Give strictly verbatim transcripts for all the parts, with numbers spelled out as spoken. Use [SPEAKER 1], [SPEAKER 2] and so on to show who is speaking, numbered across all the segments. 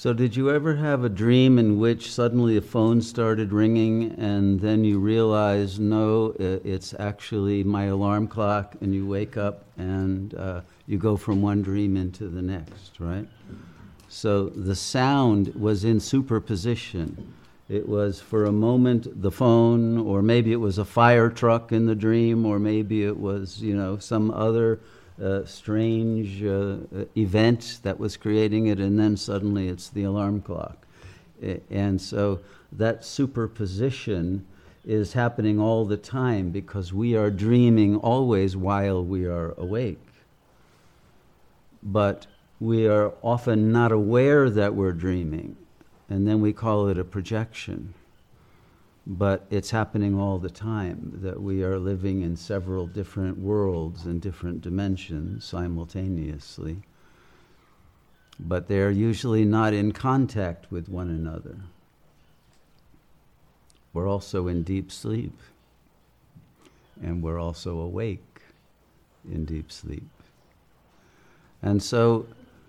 [SPEAKER 1] So did you ever have a dream in which suddenly a phone started ringing and then you realize, no, it's actually my alarm clock, and you wake up and uh, you go from one dream into the next, right? So the sound was in superposition. It was for a moment the phone, or maybe it was a fire truck in the dream, or maybe it was, you know, some other Uh, strange uh, event that was creating it, and then suddenly it's the alarm clock. And so that superposition is happening all the time because we are dreaming always while we are awake. But we are often not aware that we're dreaming, and then we call it a projection. But it's happening all the time, that we are living in several different worlds and different dimensions simultaneously. But they're usually not in contact with one another. We're also in deep sleep, and we're also awake in deep sleep. And so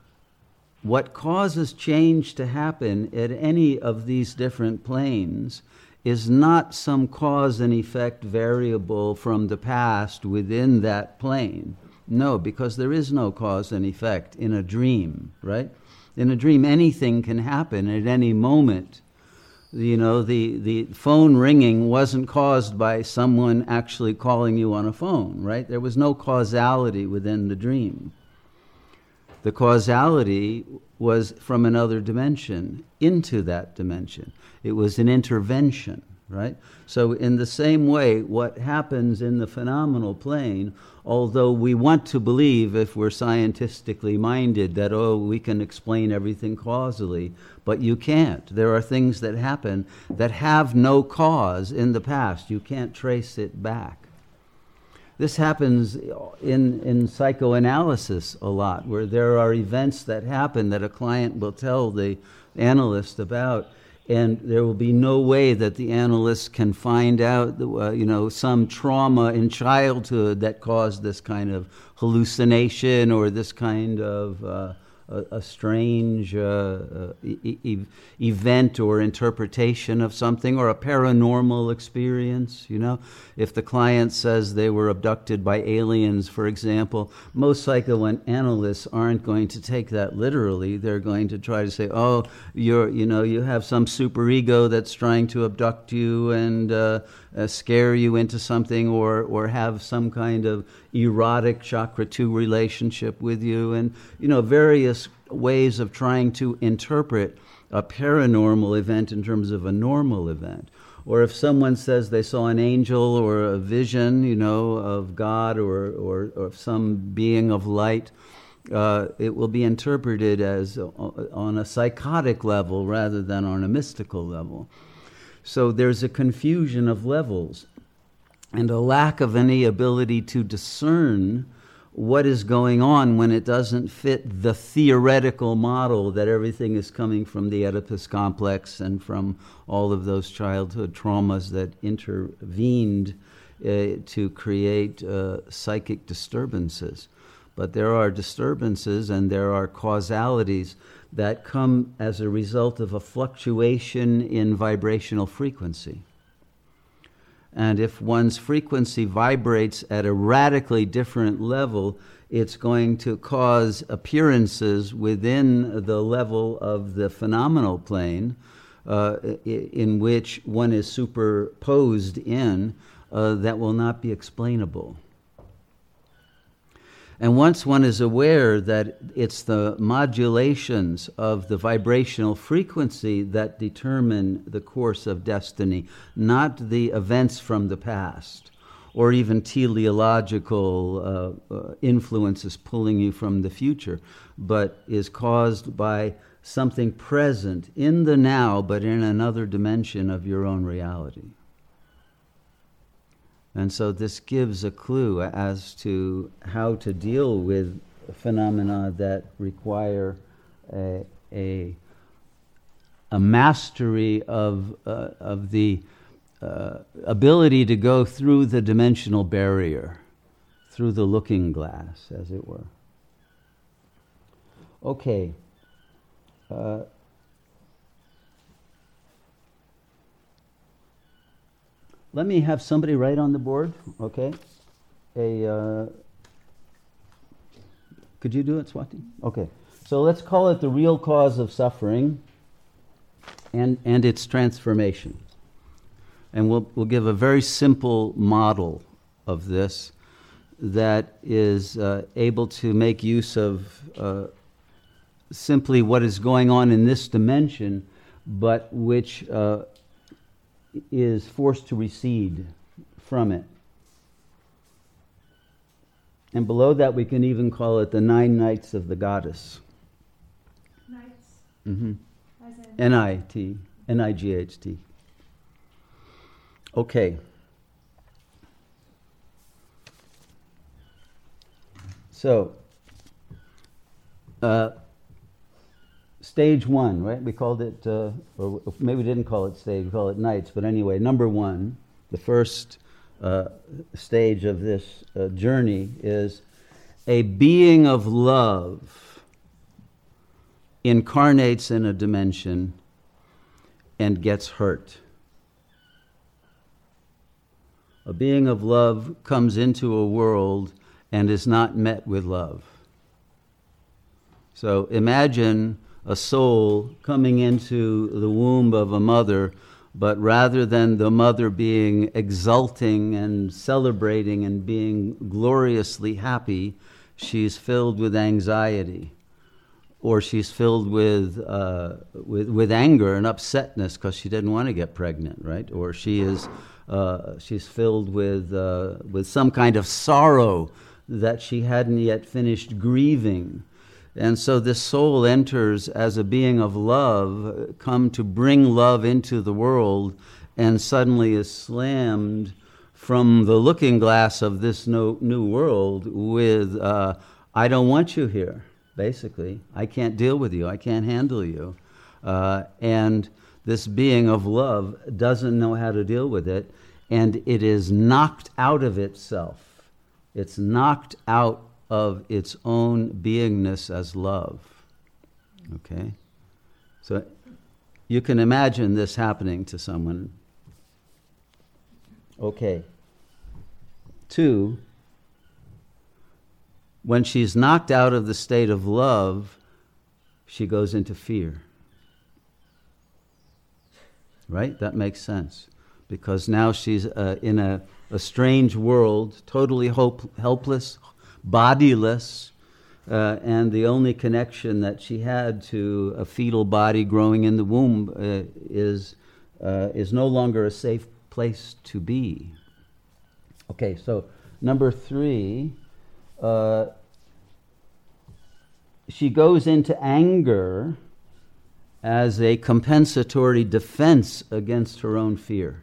[SPEAKER 1] what causes change to happen at any of these different planes is not some cause and effect variable from the past within that plane. No, because there is no cause and effect in a dream, right? In a dream, anything can happen at any moment. You know, the, the phone ringing wasn't caused by someone actually calling you on a phone, right? There was no causality within the dream. The causality was from another dimension into that dimension. It was an intervention, right? So in the same way, what happens in the phenomenal plane, although we want to believe, if we're scientifically minded, that, oh, we can explain everything causally, but you can't. There are things that happen that have no cause in the past. You can't trace it back. This happens in, in psychoanalysis a lot, where there are events that happen that a client will tell the analyst about, and there will be no way that the analyst can find out, uh, you know, some trauma in childhood that caused this kind of hallucination or this kind of uh, a, a strange uh, e- e- event or interpretation of something, or a paranormal experience. You know, if the client says they were abducted by aliens, for example, most psychoanalysts aren't going to take that literally. They're going to try to say, oh, you're, you know, you have some superego that's trying to abduct you and uh, uh, scare you into something, or or have some kind of erotic chakra two relationship with you, and, you know, various ways of trying to interpret a paranormal event in terms of a normal event. Or if someone says they saw an angel or a vision, you know, of God or or, or some being of light, uh, it will be interpreted as on a psychotic level rather than on a mystical level. So there's a confusion of levels and a lack of any ability to discern what is going on when it doesn't fit the theoretical model that everything is coming from the Oedipus complex and from all of those childhood traumas that intervened uh, to create uh, psychic disturbances. But there are disturbances and there are causalities that come as a result of a fluctuation in vibrational frequency. And if one's frequency vibrates at a radically different level, it's going to cause appearances within the level of the phenomenal plane uh, in which one is superposed in uh, that will not be explainable. And once one is aware that it's the modulations of the vibrational frequency that determine the course of destiny, not the events from the past, or even teleological uh, uh, influences pulling you from the future, but is caused by something present in the now, but in another dimension of your own reality. And so this gives a clue as to how to deal with phenomena that require a, a, a mastery of, uh, of the uh, ability to go through the dimensional barrier, through the looking glass, as it were. Okay. Uh, let me have somebody write on the board, okay? A, uh, could you do it, Swati? Okay. So let's call it the real cause of suffering and, and its transformation. And we'll, we'll give a very simple model of this that is uh, able to make use of uh, simply what is going on in this dimension, but which uh, is forced to recede from it. And below that, we can even call it the nine nights of the goddess.
[SPEAKER 2] Nights?
[SPEAKER 1] Mm-hmm.
[SPEAKER 2] As in?
[SPEAKER 1] N I T, N I G H T. Okay. So, uh, stage one, right? We called it, uh, or maybe we didn't call it stage, we call it nights, but anyway, number one, the first uh, stage of this uh, journey is a being of love incarnates in a dimension and gets hurt. A being of love comes into a world and is not met with love. So imagine a soul coming into the womb of a mother, but rather than the mother being exulting and celebrating and being gloriously happy, she's filled with anxiety, or she's filled with uh, with, with anger and upsetness because she didn't want to get pregnant, right? Or she is uh, she's filled with uh, with some kind of sorrow that she hadn't yet finished grieving. And so this soul enters as a being of love, come to bring love into the world, and suddenly is slammed from the looking glass of this no, new world with, uh, I don't want you here, basically. I can't deal with you. I can't handle you. Uh, and this being of love doesn't know how to deal with it, and it is knocked out of itself. It's knocked out of its own beingness as love. Okay? So you can imagine this happening to someone. Okay. Two, when she's knocked out of the state of love, she goes into fear. Right? That makes sense. Because now she's uh, in a, a strange world, totally hope, helpless, bodiless, uh, and the only connection that she had to a fetal body growing in the womb uh, is uh, is no longer a safe place to be. Okay, so number three, uh, she goes into anger as a compensatory defense against her own fear.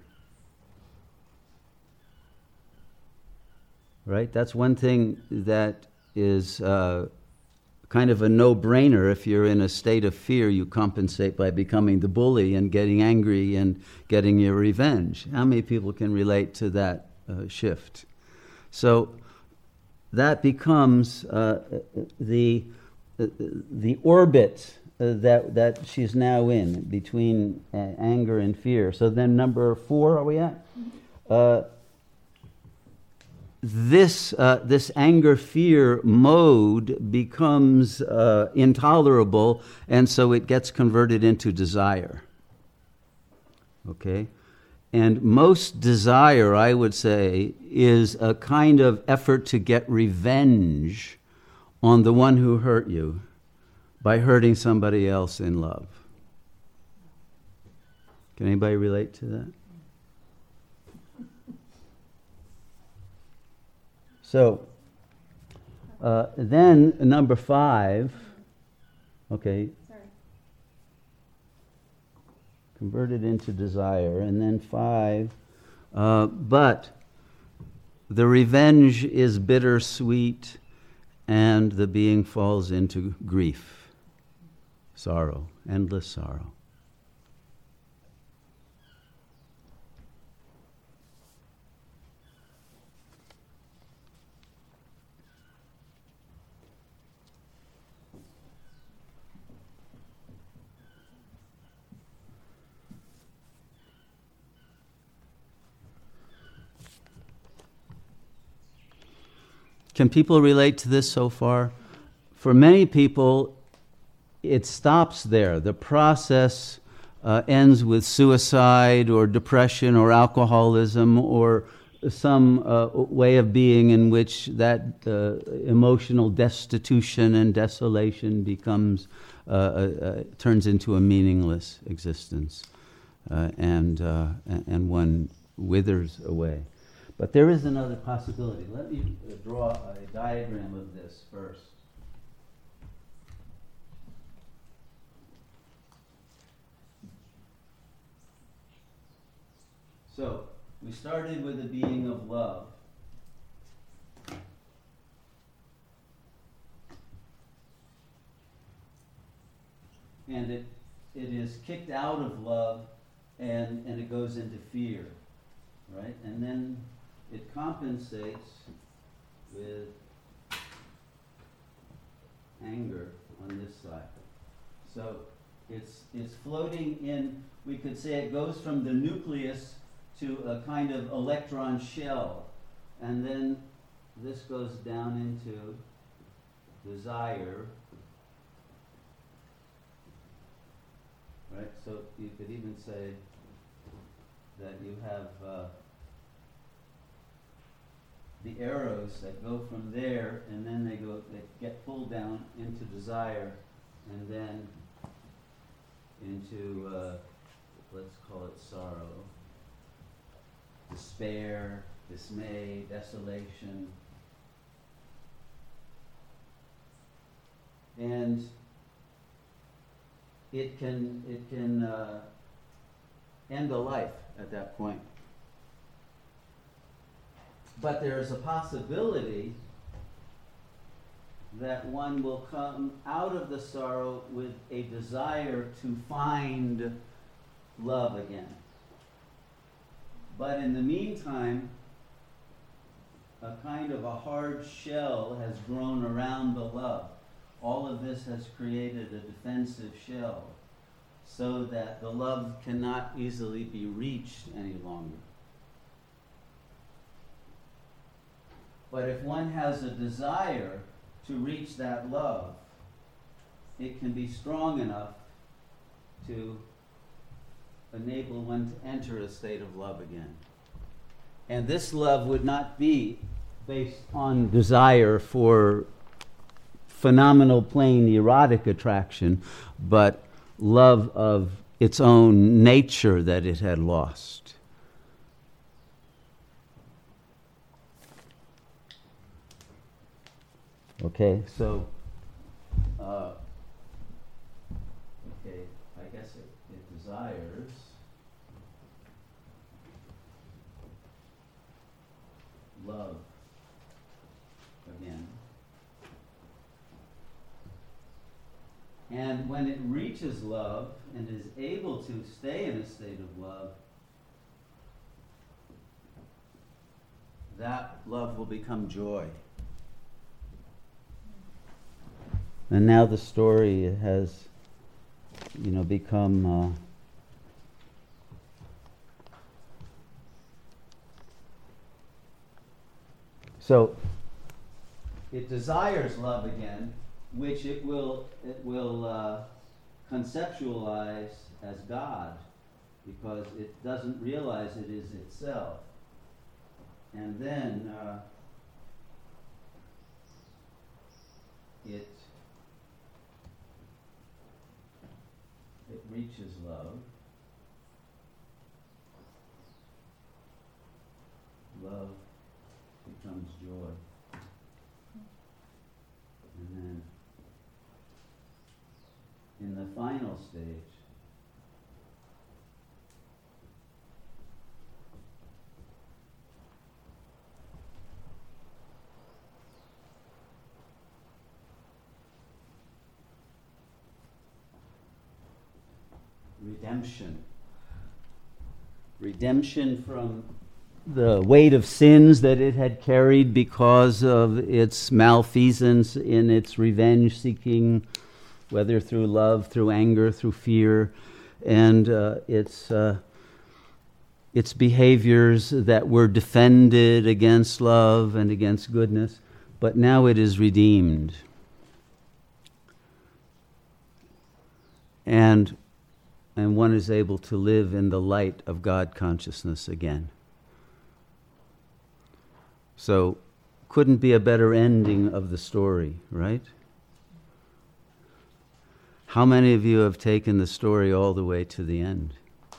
[SPEAKER 1] Right? That's one thing that is uh, kind of a no-brainer. If you're in a state of fear, you compensate by becoming the bully and getting angry and getting your revenge. How many people can relate to that uh, shift? So that becomes uh, the uh, the orbit uh, that that she's now in between uh, anger and fear. So then, number four, are we at? Uh, This uh, this anger-fear mode becomes uh, intolerable, and so it gets converted into desire. Okay? And most desire, I would say, is a kind of effort to get revenge on the one who hurt you by hurting somebody else in love. Can anybody relate to that? So, uh, then number five, okay,
[SPEAKER 2] Sorry.
[SPEAKER 1] converted into desire, and then five, uh, but the revenge is bittersweet, and the being falls into grief, sorrow, endless sorrow. Can people relate to this so far? For many people, it stops there. The process uh, ends with suicide or depression or alcoholism or some uh, way of being in which that uh, emotional destitution and desolation becomes uh, uh, turns into a meaningless existence, uh, and uh, and one withers away. But there is another possibility. Let me draw a diagram of this first. So, we started with a being of love. And it it is kicked out of love and, and it goes into fear. Right? And then it compensates with anger on this side. So it's it's floating in, we could say it goes from the nucleus to a kind of electron shell, and then this goes down into desire, right? So you could even say that you have uh, the arrows that go from there, and then they go, they get pulled down into desire, and then into, uh, let's call it sorrow, despair, dismay, desolation. And it can it can uh, end a life at that point. But there is a possibility that one will come out of the sorrow with a desire to find love again. But in the meantime, a kind of a hard shell has grown around the love. All of this has created a defensive shell so that the love cannot easily be reached any longer. But if one has a desire to reach that love, it can be strong enough to enable one to enter a state of love again. And this love would not be based on desire for phenomenal plane erotic attraction, but love of its own nature that it had lost. Okay, so, uh, okay, I guess it, it desires love again. And when it reaches love and is able to stay in a state of love, that love will become joy. And now the story has, you know, become uh, so it desires love again, which it will it will uh, conceptualize as God, because it doesn't realize it is itself. And then uh, it it reaches love. Love becomes joy. And then in the final stage, redemption. Redemption from the weight of sins that it had carried because of its malfeasance in its revenge seeking, whether through love, through anger, through fear, and uh, its uh, its behaviors that were defended against love and against goodness. but now it is redeemed. And, and one is able to live in the light of God consciousness again. So, couldn't be a better ending of the story, right? How many of you have taken the story all the way to the end?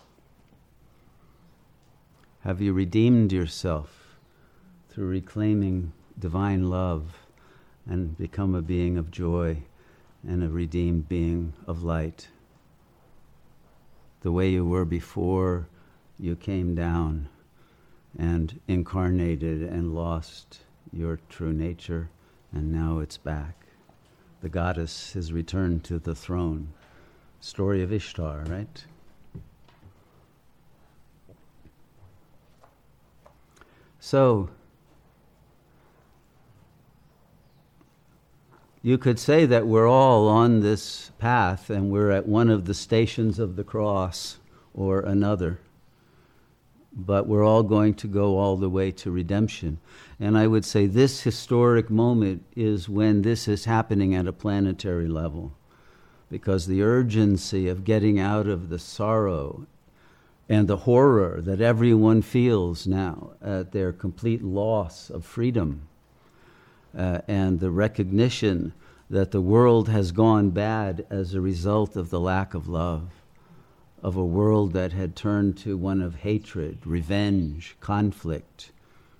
[SPEAKER 1] Have you redeemed yourself through reclaiming divine love and become a being of joy and a redeemed being of light? The way you were before you came down and incarnated and lost your true nature, and now it's back. The goddess has returned to the throne. Story of Ishtar, right? So, you could say that we're all on this path and we're at one of the stations of the cross or another. But we're all going to go all the way to redemption. And I would say this historic moment is when this is happening at a planetary level, because the urgency of getting out of the sorrow and the horror that everyone feels now at their complete loss of freedom, uh, and the recognition that the world has gone bad as a result of the lack of love, of a world that had turned to one of hatred, revenge, conflict,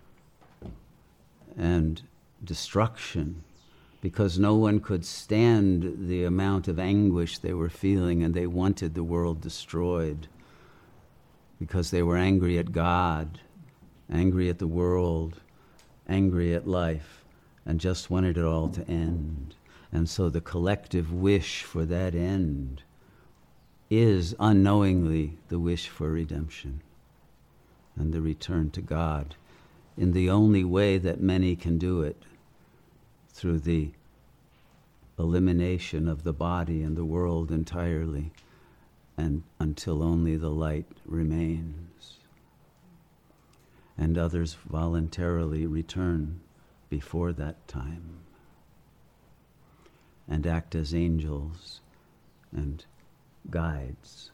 [SPEAKER 1] and destruction, because no one could stand the amount of anguish they were feeling, and they wanted the world destroyed because they were angry at God, angry at the world, angry at life, and just wanted it all to end. And so the collective wish for that end is unknowingly the wish for redemption and the return to God in the only way that many can do it, through the elimination of the body and the world entirely, and until only the light remains. And others voluntarily return before that time and act as angels and guides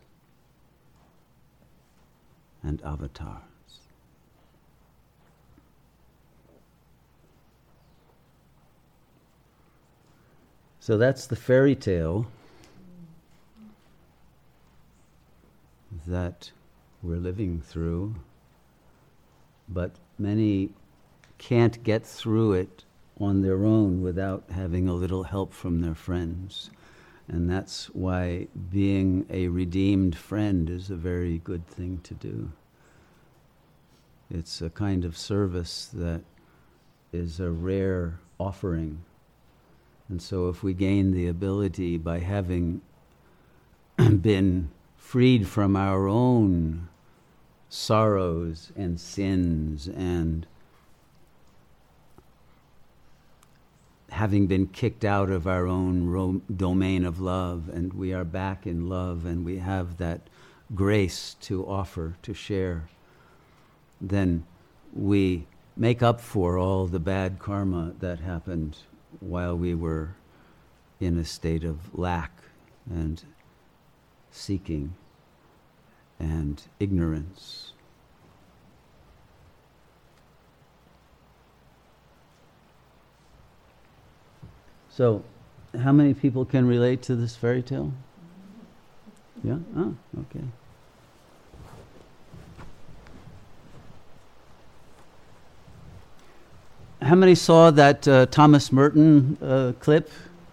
[SPEAKER 1] and avatars. So that's the fairy tale that we're living through, but many can't get through it on their own without having a little help from their friends. And that's why being a redeemed friend is a very good thing to do. It's a kind of service that is a rare offering. And so if we gain the ability by having been freed from our own sorrows and sins, and having been kicked out of our own ro- domain of love, and we are back in love, and we have that grace to offer, to share, then we make up for all the bad karma that happened while we were in a state of lack and seeking and ignorance. So, how many people can relate to this fairy tale? Yeah? Oh, okay. How many saw that uh, Thomas Merton uh, clip?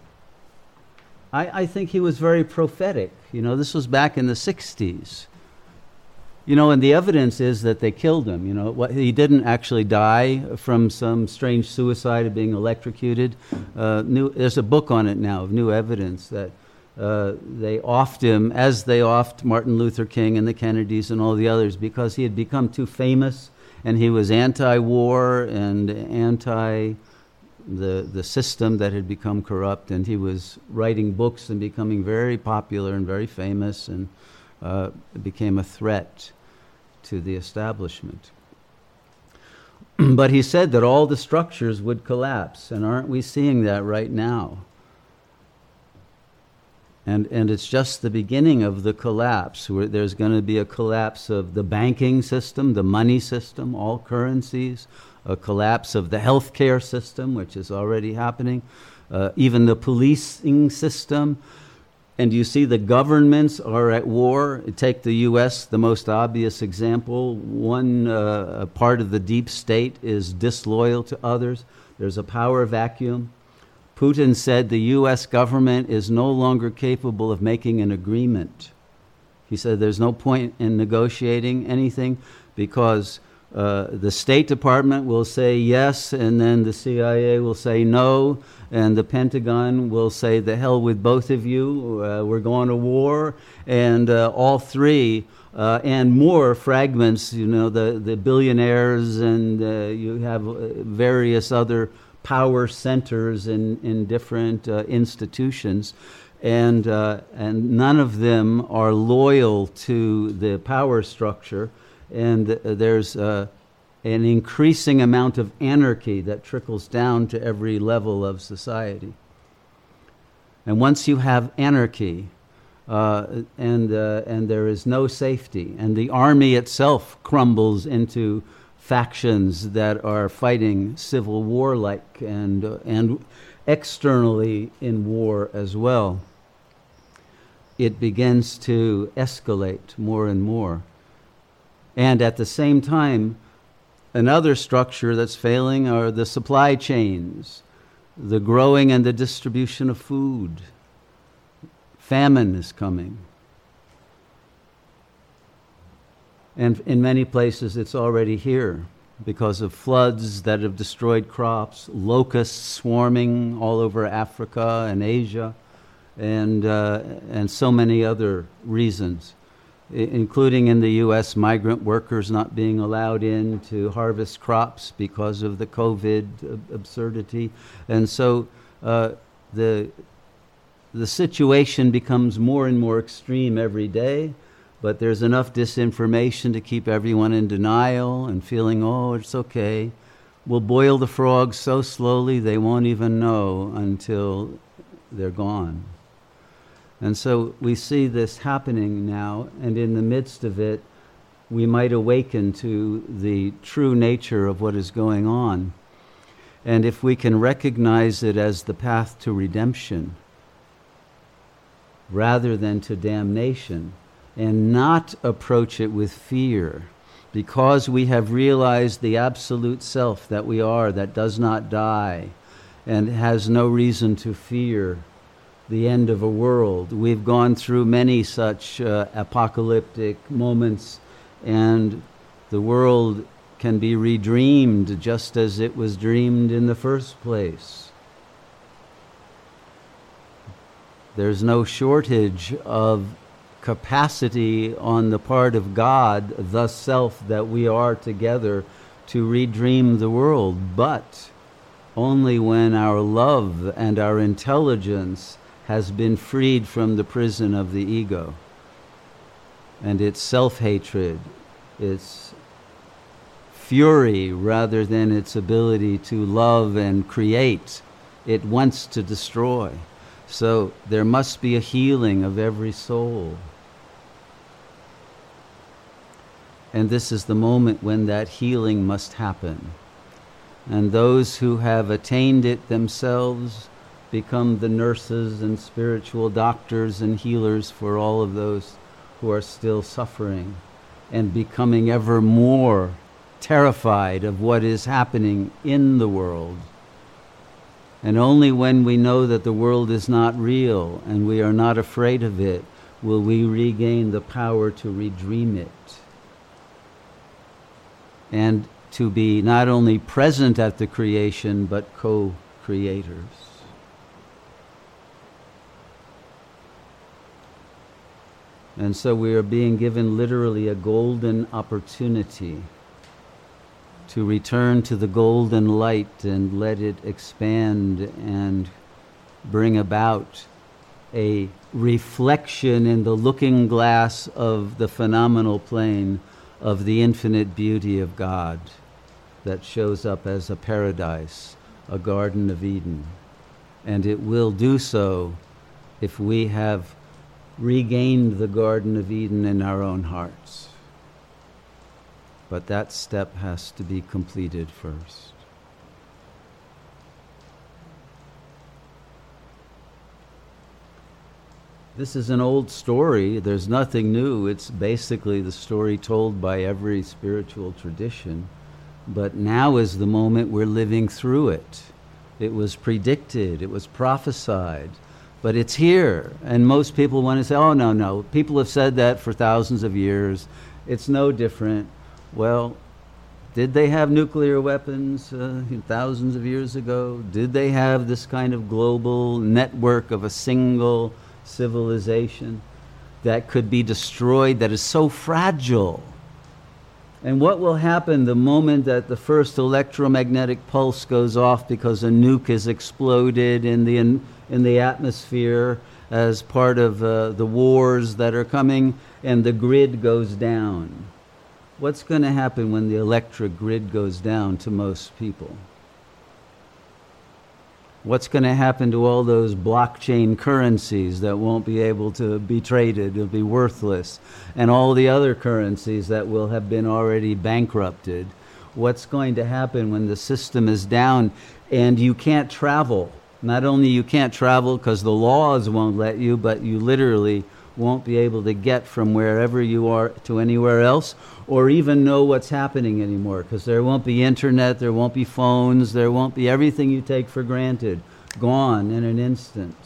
[SPEAKER 1] I, I think he was very prophetic. You know, this was back in the sixties. You know, and the evidence is that they killed him. You know, what, he didn't actually die from some strange suicide of being electrocuted. Uh, new, there's a book on it now of new evidence that uh, they offed him, as they offed Martin Luther King and the Kennedys and all the others, because he had become too famous, and he was anti-war and anti the the system that had become corrupt, and he was writing books and becoming very popular and very famous, and uh, it became a threat to the establishment. But he said that all the structures would collapse, and aren't we seeing that right now? And, and it's just the beginning of the collapse, where there's going to be a collapse of the banking system, the money system, all currencies, a collapse of the healthcare system, which is already happening, uh, even the policing system. And you see the governments are at war. Take the U S, the most obvious example. One uh, part of the deep state is disloyal to others. There's a power vacuum. Putin said the U S government is no longer capable of making an agreement. He said there's no point in negotiating anything because uh, the State Department will say yes, and then the C I A will say no, and the Pentagon will say the hell with both of you, uh, we're going to war, and uh, all three uh, and more fragments, you know, the, the billionaires, and uh, you have various other power centers in, in different uh, institutions, and, uh, and none of them are loyal to the power structure, and uh, there's uh, an increasing amount of anarchy that trickles down to every level of society. And once you have anarchy, uh, and, uh, and there is no safety, and the army itself crumbles into factions that are fighting civil war-like and, uh, and externally in war as well, it begins to escalate more and more. And at the same time, another structure that's failing are the supply chains, the growing and the distribution of food. Famine is coming. And in many places it's already here because of floods that have destroyed crops, locusts swarming all over Africa and Asia, and, uh, and so many other reasons, including in the U S migrant workers not being allowed in to harvest crops because of the COVID absurdity. And so uh, the, the situation becomes more and more extreme every day, but there's enough disinformation to keep everyone in denial and feeling, oh, it's okay. We'll boil the frogs so slowly they won't even know until they're gone. And so we see this happening now, and in the midst of it, we might awaken to the true nature of what is going on. And if we can recognize it as the path to redemption, rather than to damnation, and not approach it with fear, because we have realized the absolute self that we are, that does not die, and has no reason to fear the end of a world. We've gone through many such uh, apocalyptic moments, and the world can be redreamed just as it was dreamed in the first place. There's no shortage of capacity on the part of God, the self that we are together, to redream the world, but only when our love and our intelligence has been freed from the prison of the ego and its self-hatred, its fury rather than its ability to love and create. It wants to destroy. So there must be a healing of every soul. And this is the moment when that healing must happen. And those who have attained it themselves become the nurses and spiritual doctors and healers for all of those who are still suffering and becoming ever more terrified of what is happening in the world. And only when we know that the world is not real and we are not afraid of it will we regain the power to redream it and to be not only present at the creation but co-creators. And so we are being given literally a golden opportunity to return to the golden light and let it expand and bring about a reflection in the looking glass of the phenomenal plane of the infinite beauty of God. that shows up as a paradise, a Garden of Eden. And it will do so if we have regained the Garden of Eden in our own hearts. But that step has to be completed first. This is an old story. There's nothing new. It's basically the story told by every spiritual tradition. But now is the moment we're living through it. It was predicted. It was prophesied. But it's here. And most people want to say, oh, no, no. People have said that for thousands of years. It's no different. Well, did they have nuclear weapons uh, thousands of years ago? Did they have this kind of global network of a single civilization that could be destroyed, that is so fragile? And what will happen the moment that the first electromagnetic pulse goes off because a nuke is exploded in the in, in the atmosphere as part of uh, the wars that are coming, and the grid goes down? What's going to happen when the electric grid goes down to most people? What's going to happen to all those blockchain currencies that won't be able to be traded? It'll be worthless. And all the other currencies that will have been already bankrupted. What's going to happen when the system is down and you can't travel? Not only you can't travel because the laws won't let you, but you literally won't be able to get from wherever you are to anywhere else, or even know what's happening anymore, because there won't be internet, there won't be phones, there won't be everything you take for granted, gone in an instant.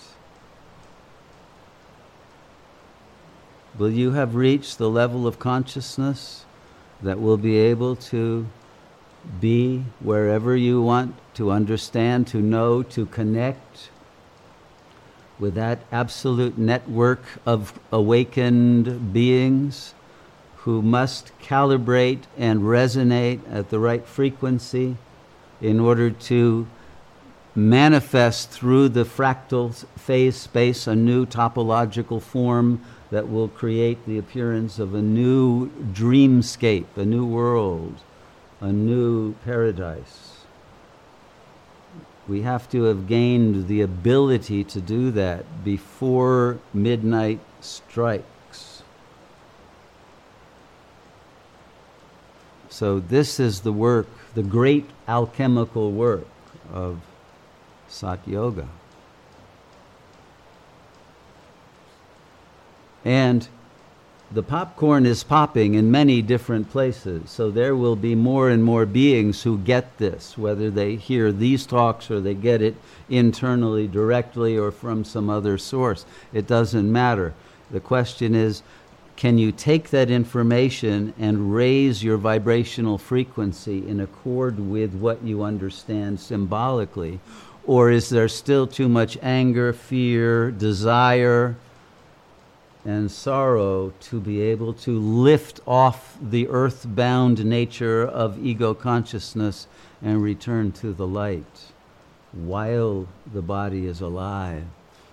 [SPEAKER 1] Will you have reached the level of consciousness that will be able to be wherever you want, to understand, to know, to connect with that absolute network of awakened beings who must calibrate and resonate at the right frequency in order to manifest through the fractal phase space a new topological form that will create the appearance of a new dreamscape, a new world, a new paradise? We have to have gained the ability to do that before midnight strikes. So this is the work, the great alchemical work of Sat Yoga. And the popcorn is popping in many different places, so there will be more and more beings who get this, whether they hear these talks or they get it internally directly or from some other source. It doesn't matter. The question is, can you take that information and raise your vibrational frequency in accord with what you understand symbolically? Or is there still too much anger, fear, desire, and sorrow to be able to lift off the earthbound nature of ego consciousness and return to the light while the body is alive?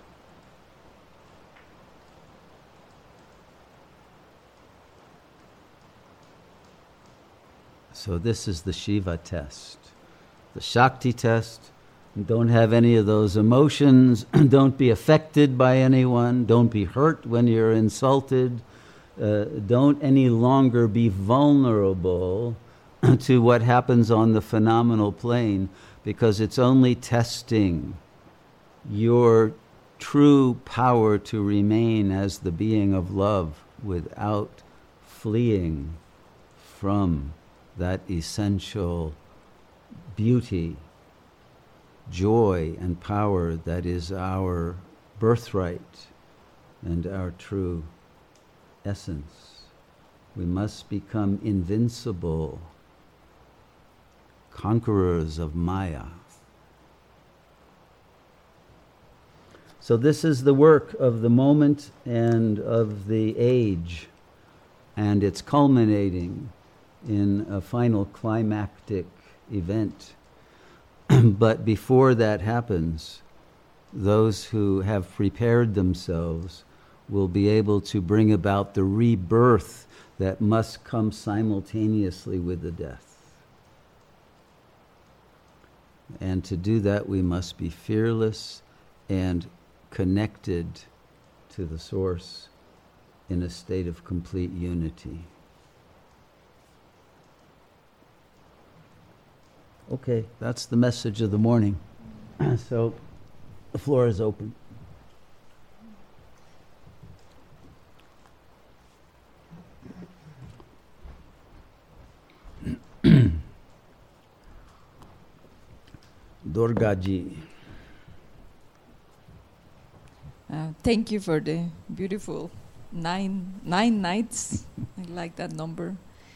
[SPEAKER 1] So this is the Shiva test. The Shakti test: don't have any of those emotions. Don't be affected by anyone. Don't be hurt when you're insulted. Uh, don't any longer be vulnerable to what happens on the phenomenal plane, because it's only testing your true power to remain as the being of love without fleeing from that essential beauty, joy, and power that is our birthright and our true essence. We must become invincible, conquerors of Maya. So this is the work of the moment and of the age, and it's culminating in a final climactic event. But before that happens, those who have prepared themselves will be able to bring about the rebirth that must come simultaneously with the death. And to do that, we must be fearless and connected to the source in a state of complete unity. Okay, that's the message of the morning. So the floor is open. Durgaji.
[SPEAKER 3] Uh, thank you for the beautiful nine nine nights. I like that number.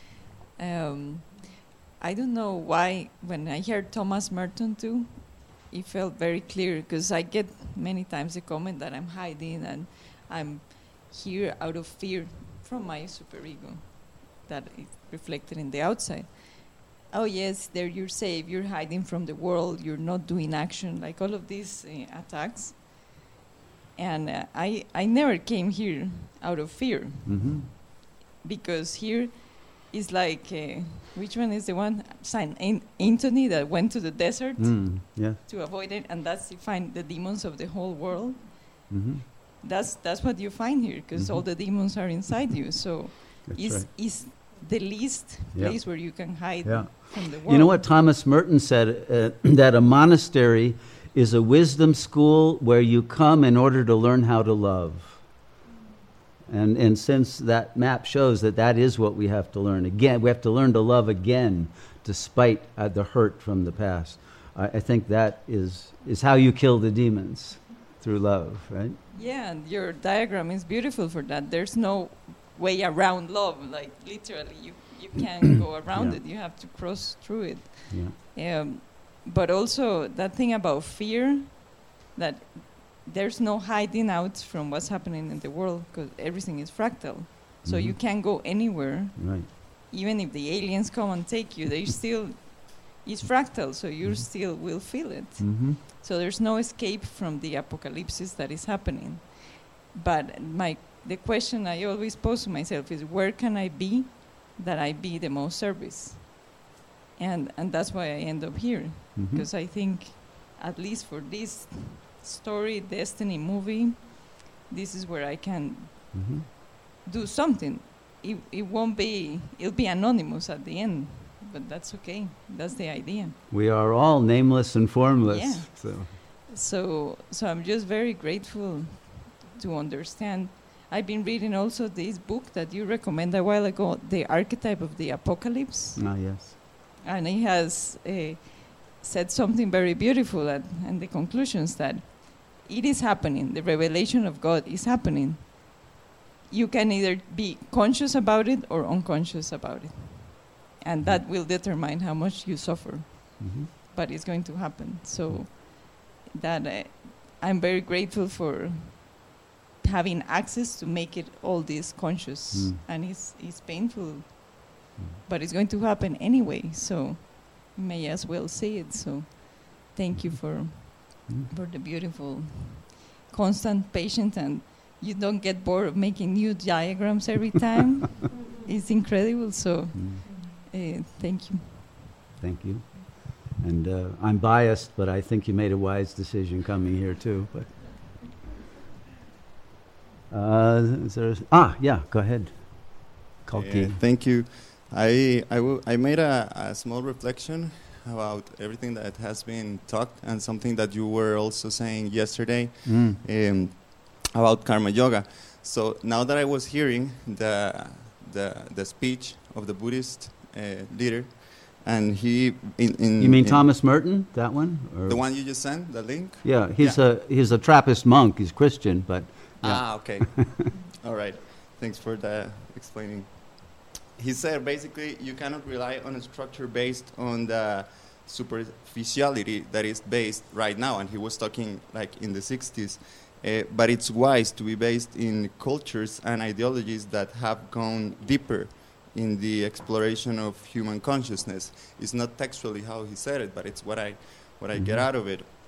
[SPEAKER 3] Um, I don't know why when I heard Thomas Merton too, it felt very clear because I get many times the comment that I'm hiding and I'm here out of fear from my superego that is reflected in the outside. Oh yes, there you're safe, you're hiding from the world, you're not doing action, like all of these uh, attacks. And uh, I, I never came here out of fear,
[SPEAKER 1] Mm-hmm.
[SPEAKER 3] because here is like, uh, which one is the one? Saint An- Anthony that went to the desert
[SPEAKER 1] Mm, yeah.
[SPEAKER 3] to avoid it, and that's to find the demons of the whole world.
[SPEAKER 1] Mm-hmm.
[SPEAKER 3] That's that's what you find here, because all
[SPEAKER 1] Mhm.
[SPEAKER 3] the demons are inside you. So
[SPEAKER 1] That's
[SPEAKER 3] is
[SPEAKER 1] right.
[SPEAKER 3] is the least
[SPEAKER 1] Yeah.
[SPEAKER 3] place where you can hide
[SPEAKER 1] Yeah.
[SPEAKER 3] from the world.
[SPEAKER 1] You know what Thomas Merton said? Uh, that a monastery is a wisdom school where you come in order to learn how to love. And and since that map shows that that is what we have to learn again, we have to learn to love again, despite uh, the hurt from the past. I, I think that is is how you kill the demons, through love, right?
[SPEAKER 3] Yeah, and your diagram is beautiful for that. There's no way around love. Like literally, you you can't go around
[SPEAKER 1] Yeah.
[SPEAKER 3] it. You have to cross through it.
[SPEAKER 1] Yeah.
[SPEAKER 3] Um, but also that thing about fear, that there's no hiding out from what's happening in the world because everything is fractal. So you
[SPEAKER 1] Mhm.
[SPEAKER 3] can't go anywhere.
[SPEAKER 1] Right.
[SPEAKER 3] Even if the aliens come and take you, they still, it's fractal, so you
[SPEAKER 1] Mhm.
[SPEAKER 3] still will feel it.
[SPEAKER 1] Mm-hmm.
[SPEAKER 3] So there's no escape from the apocalypse that is happening. But my the question I always pose to myself is, where can I be that I be the most service? And and that's why I end up here,
[SPEAKER 1] Mm-hmm.
[SPEAKER 3] because I think, at least for this story, Destiny movie, this is where I can
[SPEAKER 1] Mm-hmm.
[SPEAKER 3] do something. It, it won't be, it'll be anonymous at the end, but that's okay. That's the idea.
[SPEAKER 1] We are all nameless and formless.
[SPEAKER 3] Yeah.
[SPEAKER 1] So.
[SPEAKER 3] So, so I'm just very grateful to understand. I've been reading also this book that you recommended a while ago, The Archetype of the Apocalypse.
[SPEAKER 1] Ah, yes.
[SPEAKER 3] And he has uh, said something very beautiful at, and the conclusions that it is happening. The revelation of God is happening. You can either be conscious about it or unconscious about it. And that will determine how much you suffer.
[SPEAKER 1] Mm-hmm.
[SPEAKER 3] But it's going to happen. So that uh, I'm very grateful for having access to make it all this conscious.
[SPEAKER 1] Mm.
[SPEAKER 3] And it's, it's painful,
[SPEAKER 1] Mm.
[SPEAKER 3] but it's going to happen anyway. So may as well see it. So thank you for
[SPEAKER 1] Mm.
[SPEAKER 3] for the beautiful, constant patience, and you don't get bored of making new diagrams every time. It's incredible. So
[SPEAKER 1] Mm.
[SPEAKER 3] uh, thank you.
[SPEAKER 1] Thank you. And uh, I'm biased, but I think you made a wise decision coming here too. But uh, is there? Ah, yeah. Go ahead. Kalki.
[SPEAKER 4] Yeah, thank you. I I, w- I made a, a small reflection about everything that has been talked, and something that you were also saying yesterday
[SPEAKER 1] Mm.
[SPEAKER 4] um, about karma yoga. So now that I was hearing the the the speech of the Buddhist uh, leader, and he in, in
[SPEAKER 1] You mean
[SPEAKER 4] in
[SPEAKER 1] Thomas Merton? That one? Or?
[SPEAKER 4] the one you just sent, the link.
[SPEAKER 1] Yeah, he's
[SPEAKER 4] Yeah.
[SPEAKER 1] a he's a Trappist monk. He's Christian, but yeah.
[SPEAKER 4] Ah, okay. All right. Thanks for the explaining. He said basically you cannot rely on a structure based on the superficiality that is based right now, and he was talking like in the sixties. Uh, but it's wise to be based in cultures and ideologies that have gone deeper in the exploration of human consciousness. It's not textually how he said it, but it's what I what I get
[SPEAKER 1] Mhm.
[SPEAKER 4] out of it.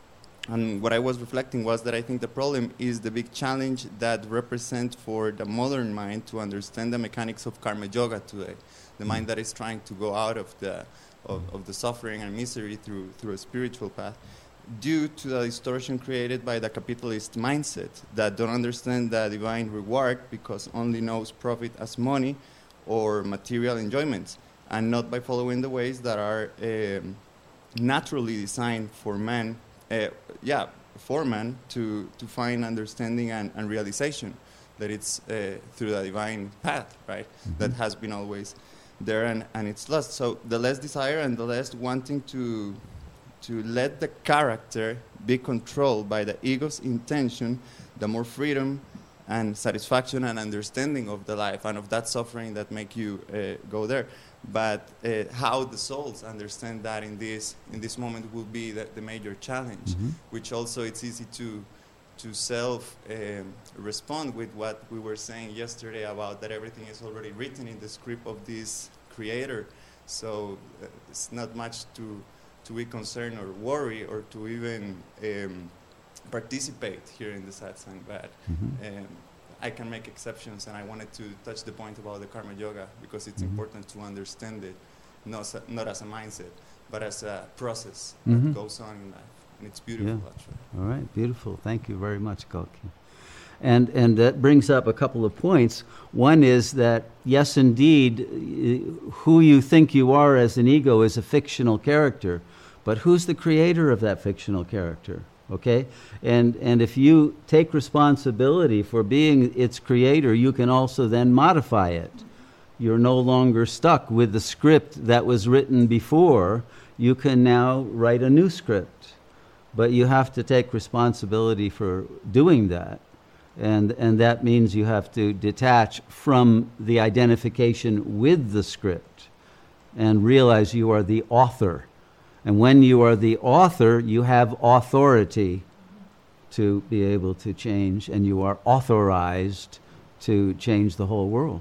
[SPEAKER 4] and what I was reflecting was that I think the problem is the big challenge that represents for the modern mind to understand the mechanics of karma yoga today. The mind that is trying to go out of the of, of the suffering and misery through through a spiritual path, due to the distortion created by the capitalist mindset that don't understand the divine reward because only knows profit as money or material enjoyments, and not by following the ways that are um, naturally designed for man, uh, yeah, for man to, to find understanding and, and realization, that it's uh, through the divine path, right, mm-hmm. that has been always there, and, and it's lost. So the less desire and the less wanting to to let the character be controlled by the ego's intention, the more freedom and satisfaction and understanding of the life and of that suffering that make you uh, go there. But uh, how the souls understand that in this in this moment will be the, the major challenge, mm-hmm. which also it's easy to to self um, respond with what we were saying yesterday about that everything is already written in the script of this creator. So uh, it's not much to to be concerned or worry or to even um, participate here in the satsang, but mm-hmm. um, I can make exceptions, and I wanted to touch the point about the karma yoga because it's mm-hmm. important to understand it not as a, not as a mindset, but as a process mm-hmm. that goes on in life, and it's beautiful yeah. actually.
[SPEAKER 1] All right, beautiful. Thank you very much, Kalki. And and that brings up a couple of points. One is that, yes, indeed, who you think you are as an ego is a fictional character, but who's the creator of that fictional character? Okay? And and if you take responsibility for being its creator, you can also then modify it. You're no longer stuck with the script that was written before. You can now write a new script. But you have to take responsibility for doing that. And and that means you have to detach from the identification with the script and realize you are the author. And when you are the author, you have authority to be able to change, and you are authorized to change the whole world.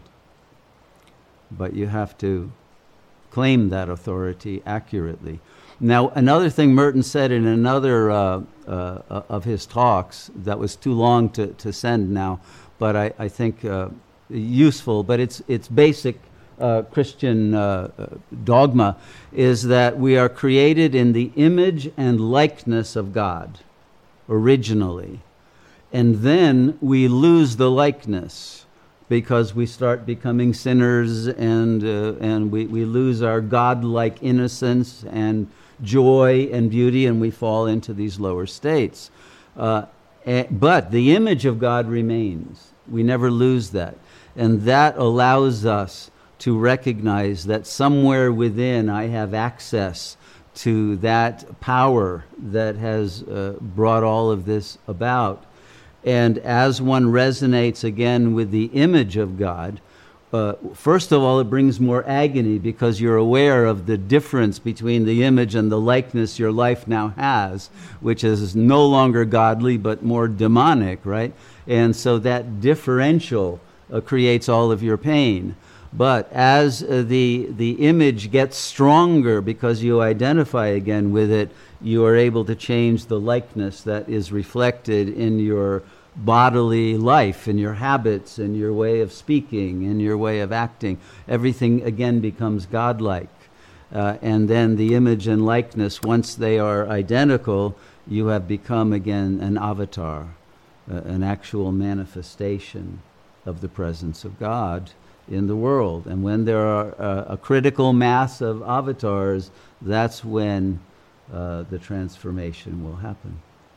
[SPEAKER 1] But you have to claim that authority accurately. Now, another thing Merton said in another uh, uh, of his talks that was too long to, to send now, but I, I think uh, useful, but it's it's basic uh, Christian uh, dogma, is that we are created in the image and likeness of God originally. And then we lose the likeness because we start becoming sinners, and uh, and we, we lose our God-like innocence and joy and beauty, and we fall into these lower states. Uh, but the image of God remains. We never lose that. And that allows us to recognize that somewhere within I have access to that power that has uh, brought all of this about. And as one resonates again with the image of God, Uh, first of all, it brings more agony because you're aware of the difference between the image and the likeness your life now has, which is no longer godly but more demonic, right? And so that differential uh, creates all of your pain. But as uh, the the image gets stronger because you identify again with it, you are able to change the likeness that is reflected in your bodily life, in your habits, in your way of speaking, in your way of acting. Everything again becomes godlike. Uh, and then the image and likeness, once they are identical, you have become again an avatar, uh, an actual manifestation of the presence of God in the world. And when there are uh, a critical mass of avatars, that's when uh, the transformation will happen.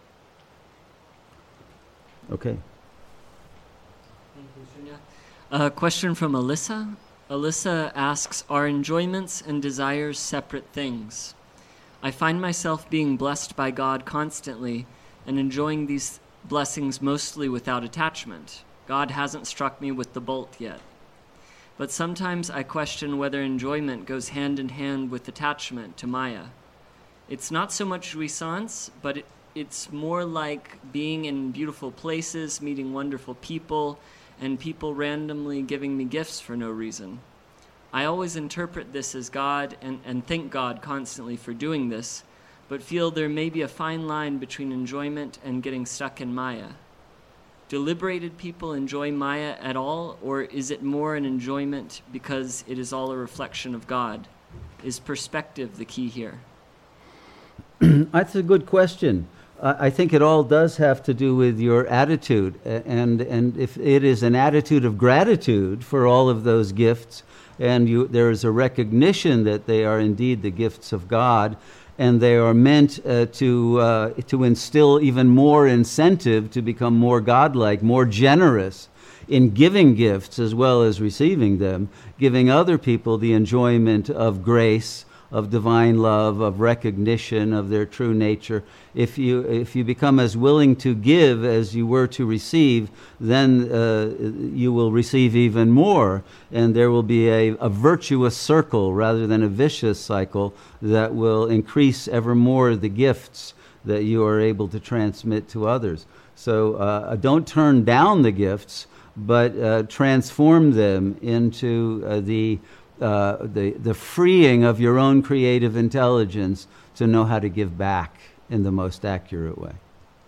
[SPEAKER 1] Okay.
[SPEAKER 5] Thank you, Shunya. A question from Alyssa. Alyssa asks, are enjoyments and desires separate things? I find myself being blessed by God constantly and enjoying these blessings mostly without attachment. God hasn't struck me with the bolt yet. But sometimes I question whether enjoyment goes hand in hand with attachment to Maya. It's not so much jouissance, but it It's more like being in beautiful places, meeting wonderful people, and people randomly giving me gifts for no reason. I always interpret this as God and, and thank God constantly for doing this, but feel there may be a fine line between enjoyment and getting stuck in Maya. Do liberated people enjoy Maya at all, or is it more an enjoyment because it is all a reflection of God? Is perspective the key here?
[SPEAKER 1] That's a good question. I think it all does have to do with your attitude, and and if it is an attitude of gratitude for all of those gifts, and you, there is a recognition that they are indeed the gifts of God, and they are meant uh, to uh, to instill even more incentive to become more godlike, more generous in giving gifts as well as receiving them, giving other people the enjoyment of grace, of divine love, of recognition of their true nature. If you if you become as willing to give as you were to receive, then uh, you will receive even more, and there will be a, a virtuous circle rather than a vicious cycle that will increase ever more the gifts that you are able to transmit to others. So uh, don't turn down the gifts, but uh, transform them into uh, the Uh, the, the freeing of your own creative intelligence to know how to give back in the most accurate way.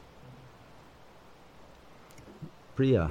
[SPEAKER 1] Priya.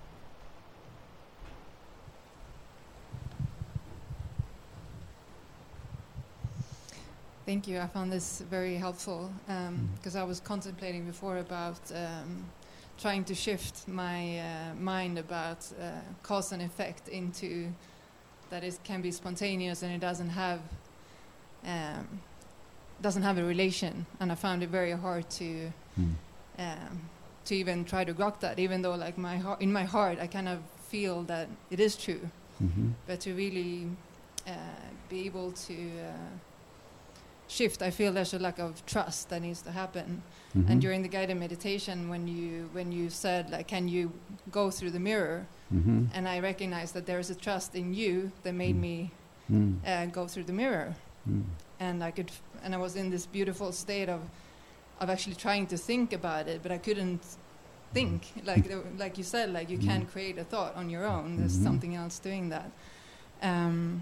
[SPEAKER 6] Thank you. I found this very helpful because um, I was contemplating before about um, trying to shift my uh, mind about uh, cause and effect into that it can be spontaneous and it doesn't have um, doesn't have a relation, and I found it very hard to mm. um, to even try to grok that, even though like my heart, in my heart I kind of feel that it is true, mm-hmm. but to really uh, be able to uh, shift, I feel there's a lack of trust that needs to happen. Mm-hmm. And during the guided meditation, when you when you said like, can you go through the mirror? Mm-hmm. And I recognized that there is a trust in you that made mm. me mm. Uh, go through the mirror, mm. and I could, f- and I was in this beautiful state of, of actually trying to think about it, but I couldn't think. Like, like you said, like you mm. can't create a thought on your own. There's mm-hmm. something else doing that. Um,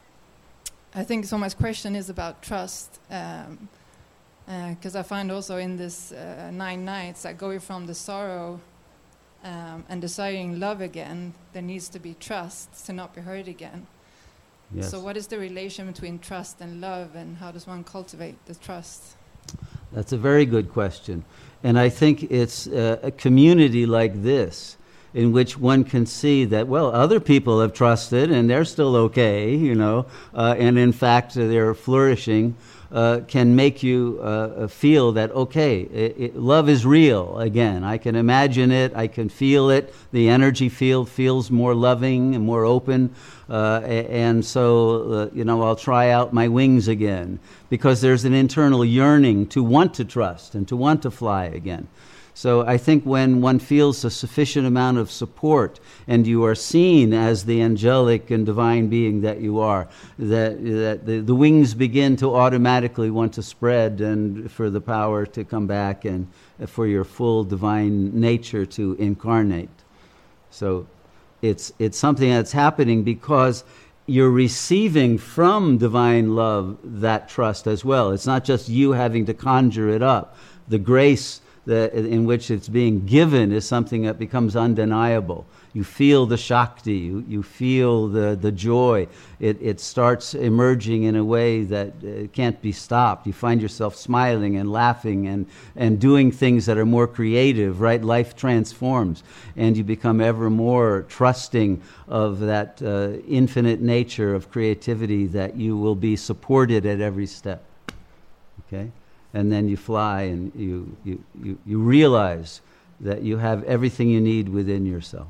[SPEAKER 6] I think so. My question is about trust, because um, uh, I find also in this uh, nine nights that going from the sorrow. Um, and desiring love again, there needs to be trust to not be hurt again. Yes. So what is the relation between trust and love, and how does one cultivate the trust?
[SPEAKER 1] That's a very good question. And I think it's uh, a community like this in which one can see that, well, other people have trusted and they're still okay, you know, uh, and in fact uh, they're flourishing, uh, can make you uh, feel that, okay, it, it, love is real again. I can imagine it, I can feel it, the energy field feels more loving and more open, uh, and so, uh, you know, I'll try out my wings again, because there's an internal yearning to want to trust and to want to fly again. So I think when one feels a sufficient amount of support and you are seen as the angelic and divine being that you are, that, that the, the wings begin to automatically want to spread and for the power to come back and for your full divine nature to incarnate. So it's, it's something that's happening because you're receiving from divine love that trust as well. It's not just you having to conjure it up. The grace The, in which it's being given is something that becomes undeniable. You feel the Shakti, you, you feel the, the joy. It, it starts emerging in a way that uh, can't be stopped. You find yourself smiling and laughing and, and doing things that are more creative, right? Life transforms, and you become ever more trusting of that uh, infinite nature of creativity that you will be supported at every step. Okay? And then you fly and you, you, you, you realize that you have everything you need within yourself.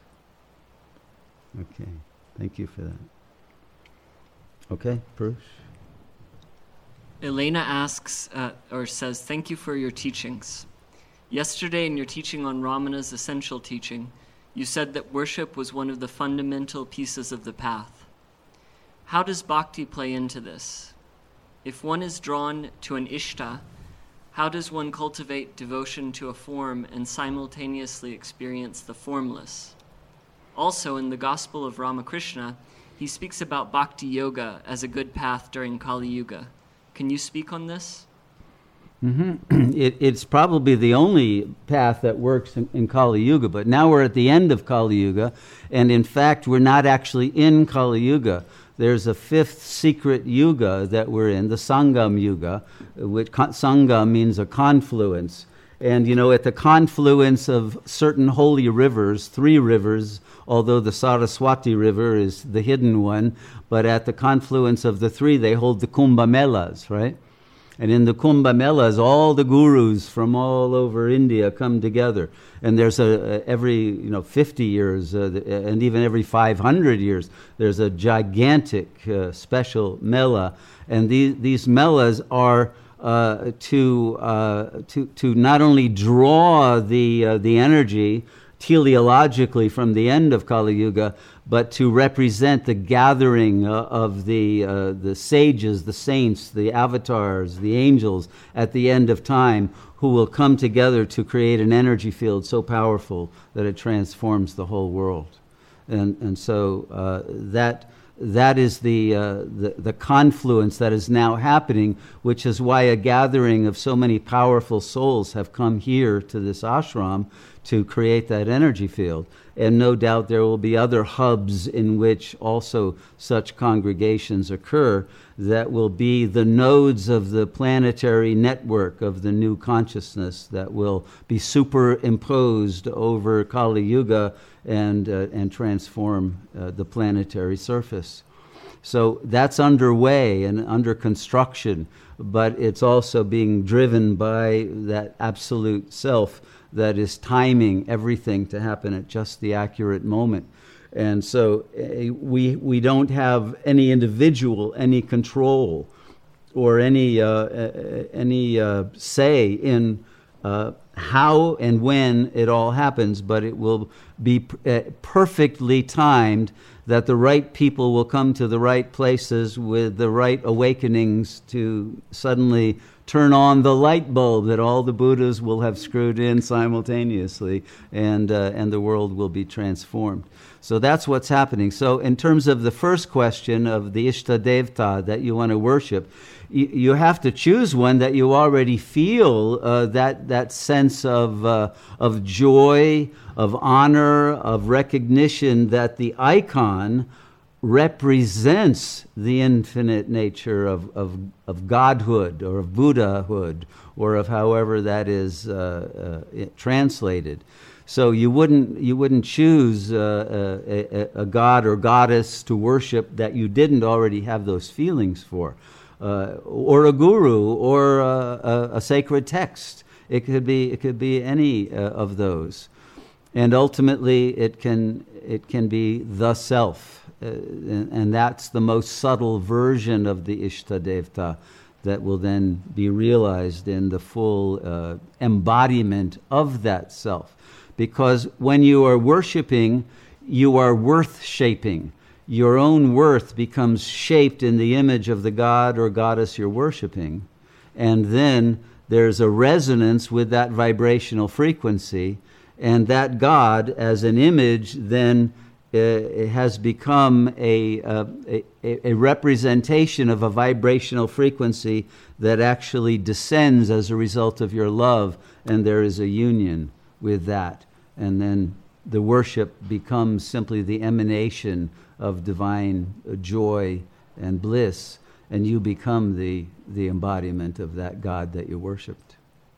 [SPEAKER 1] Okay, thank you for that. Okay, Bruce?
[SPEAKER 5] Elena asks, uh, or says, thank you for your teachings. Yesterday in your teaching on Ramana's essential teaching, you said that worship was one of the fundamental pieces of the path. How does bhakti play into this? If one is drawn to an ishta, how does one cultivate devotion to a form and simultaneously experience the formless? Also, in the Gospel of Ramakrishna, he speaks about bhakti yoga as a good path during Kali Yuga. Can you speak on this?
[SPEAKER 1] Mm-hmm. It, it's probably the only path that works in, in Kali Yuga, but now we're at the end of Kali Yuga, and in fact, we're not actually in Kali Yuga. There's a fifth secret yuga that we're in, the Sangam Yuga, which con- Sangam means a confluence. And, you know, at the confluence of certain holy rivers, three rivers, although the Saraswati River is the hidden one, but at the confluence of the three, they hold the Kumbh Melas, right? And in the Kumbh Melas, all the gurus from all over India come together. And there's a, a every you know fifty years, uh, and even every five hundred years, there's a gigantic uh, special mela. And these these melas are uh, to uh, to to not only draw the uh, the energy teleologically from the end of Kali Yuga, but to represent the gathering uh, of the uh, the sages, the saints, the avatars, the angels at the end of time, who will come together to create an energy field so powerful that it transforms the whole world. And and so uh, that that is the, uh, the the confluence that is now happening, which is why a gathering of so many powerful souls have come here to this ashram to create that energy field. And no doubt there will be other hubs in which also such congregations occur that will be the nodes of the planetary network of the new consciousness that will be superimposed over Kali Yuga and, uh, and transform uh, the planetary surface. So that's underway and under construction, but it's also being driven by that absolute self that is timing everything to happen at just the accurate moment. And so uh, we we don't have any individual, any control, or any uh, uh, any uh, say in uh, how and when it all happens, but it will be p- uh, perfectly timed that the right people will come to the right places with the right awakenings to suddenly turn on the light bulb that all the Buddhas will have screwed in simultaneously, and uh, and the world will be transformed. So that's what's happening. So in terms of the first question of the Ishtadevta that you want to worship, you, you have to choose one that you already feel uh, that that sense of uh, of joy, of honor, of recognition that the icon represents the infinite nature of, of, of Godhood or of Buddhahood, or of however that is uh, uh, translated. So you wouldn't you wouldn't choose uh, a, a god or goddess to worship that you didn't already have those feelings for, uh, or a guru, or a, a, a sacred text. It could be it could be any uh, of those, and ultimately it can it can be the self. Uh, and, and that's the most subtle version of the Ishtadevta that will then be realized in the full uh, embodiment of that self. Because when you are worshiping, you are worth-shaping. Your own worth becomes shaped in the image of the god or goddess you're worshiping. And then there's a resonance with that vibrational frequency, and that god as an image then Uh, it has become a, uh, a, a representation of a vibrational frequency that actually descends as a result of your love, and there is a union with that. And then the worship becomes simply the emanation of divine joy and bliss, and you become the, the embodiment of that God that you worshipped.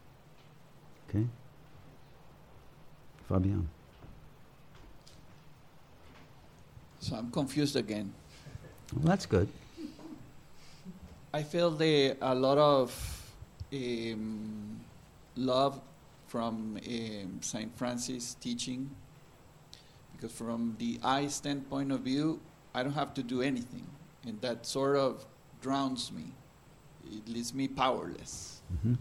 [SPEAKER 1] Okay? Fabian.
[SPEAKER 7] So I'm confused again.
[SPEAKER 1] Well, that's good.
[SPEAKER 7] I feel the, a lot of um, love from um, Saint Francis' teaching, because from the I standpoint of view, I don't have to do anything, and that sort of drowns me. It leaves me powerless.
[SPEAKER 1] Mm-hmm.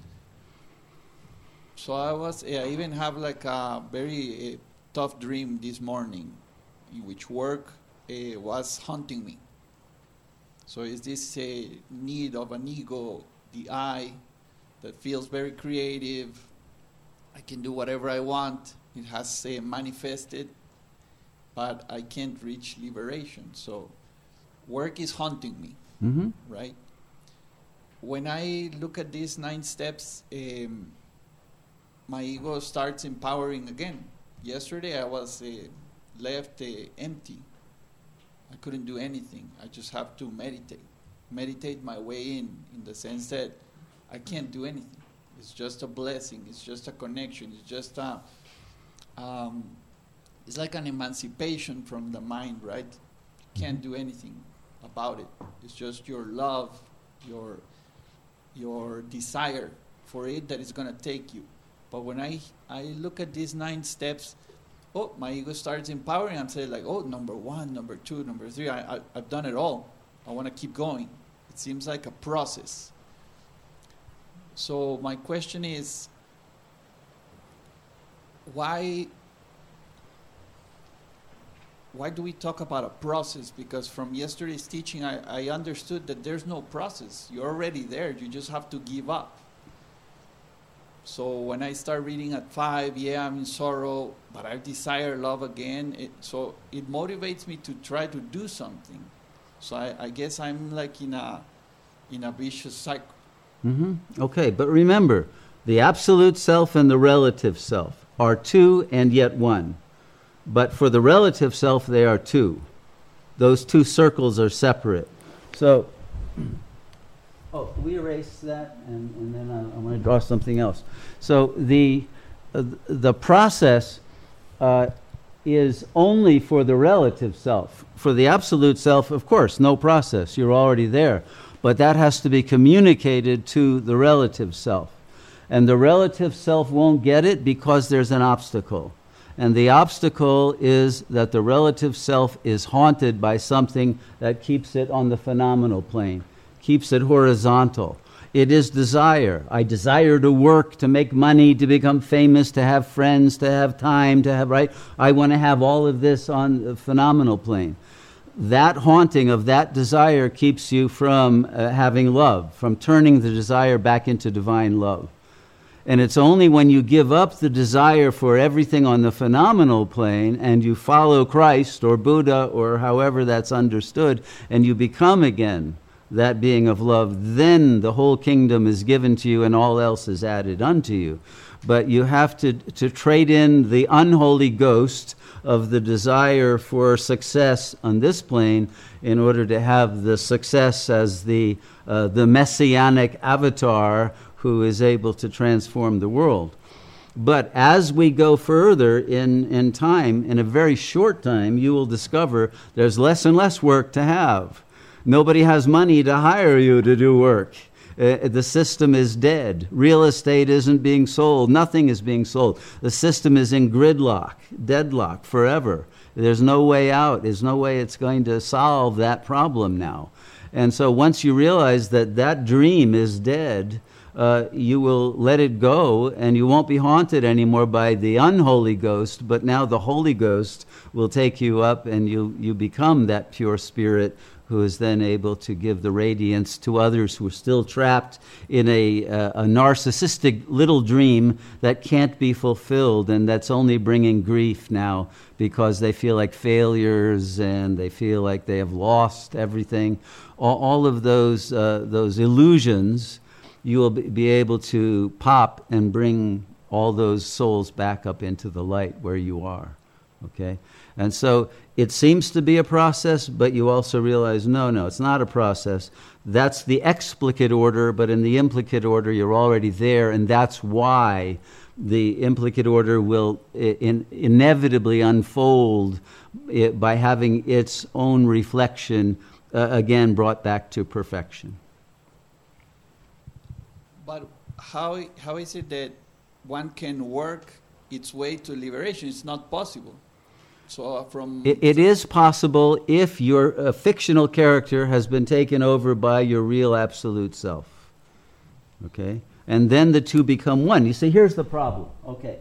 [SPEAKER 7] So I was, I even have like a very uh, tough dream this morning, in which work Uh, was haunting me. So is this a need of an ego, the I, that feels very creative? I can do whatever I want. It has uh, manifested, but I can't reach liberation. So work is haunting me,
[SPEAKER 1] Mm-hmm.
[SPEAKER 7] right? when I look at these nine steps, um, my ego starts empowering again. Yesterday I was uh, left uh, empty. I couldn't do anything. I just have to meditate. Meditate my way in, in the sense that I can't do anything. It's just a blessing. It's just a connection. It's just a, um, it's like an emancipation from the mind, right? You can't do anything about it. It's just your love, your, your desire for it that is going to take you. But when I, I look at these nine steps, oh, my ego starts empowering. I'm saying like, oh, number one, number two, number three. I, I, I've done it all. I want to keep going. It seems like a process. So my question is, why, why do we talk about a process? Because from yesterday's teaching, I, I understood that there's no process. You're already there. You just have to give up. So when I start reading at five, yeah, I'm in sorrow, but I desire love again. It, so it motivates me to try to do something. So I, I guess I'm like in a in a vicious cycle.
[SPEAKER 1] Mm-hmm. Okay, but remember, the absolute self and the relative self are two and yet one. But for the relative self, they are two. Those two circles are separate. So... Oh, we erase that, and, and then I, I'm going to draw something else. So the uh, the process uh, is only for the relative self. For the absolute self, of course, no process. You're already there. But that has to be communicated to the relative self. And the relative self won't get it because there's an obstacle. And the obstacle is that the relative self is haunted by something that keeps it on the phenomenal plane. Keeps it horizontal. It is desire. I desire to work, to make money, to become famous, to have friends, to have time, to have, right? I want to have all of this on the phenomenal plane. That haunting of that desire keeps you from uh, having love, from turning the desire back into divine love. And it's only when you give up the desire for everything on the phenomenal plane and you follow Christ or Buddha or however that's understood, and you become again that being of love, then the whole kingdom is given to you and all else is added unto you. But you have to, to trade in the unholy ghost of the desire for success on this plane in order to have the success as the, uh, the messianic avatar who is able to transform the world. But as we go further in, in time, in a very short time, you will discover there's less and less work to have. Nobody has money to hire you to do work. Uh, the system is dead. Real estate isn't being sold. Nothing is being sold. The system is in gridlock, deadlock forever. There's no way out. There's no way it's going to solve that problem now. And so once you realize that that dream is dead, uh, you will let it go and you won't be haunted anymore by the unholy ghost, but now the Holy Ghost will take you up and you, you become that pure spirit who is then able to give the radiance to others who are still trapped in a, uh, a narcissistic little dream that can't be fulfilled, and that's only bringing grief now because they feel like failures and they feel like they have lost everything. All, all of those, uh, those illusions, you will be able to pop and bring all those souls back up into the light where you are. Okay? And so it seems to be a process, but you also realize, no, no, it's not a process. That's the explicate order, but in the implicate order, you're already there, and that's why the implicate order will in, inevitably unfold it by having its own reflection, uh, again, brought back to perfection.
[SPEAKER 7] But how how is it that one can work its way to liberation? It's not possible. So uh, from
[SPEAKER 1] it, it is possible if your uh, fictional character has been taken over by your real absolute self. Okay? And then the two become one. You see, here's the problem. Okay.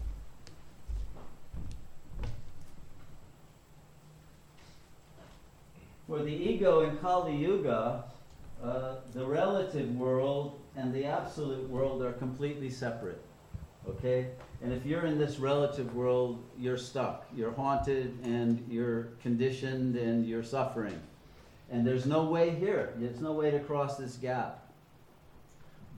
[SPEAKER 1] For the ego in Kali Yuga, uh, the relative world and the absolute world are completely separate. Okay? And if you're in this relative world, you're stuck. You're haunted and you're conditioned and you're suffering. And there's no way here. There's no way to cross this gap.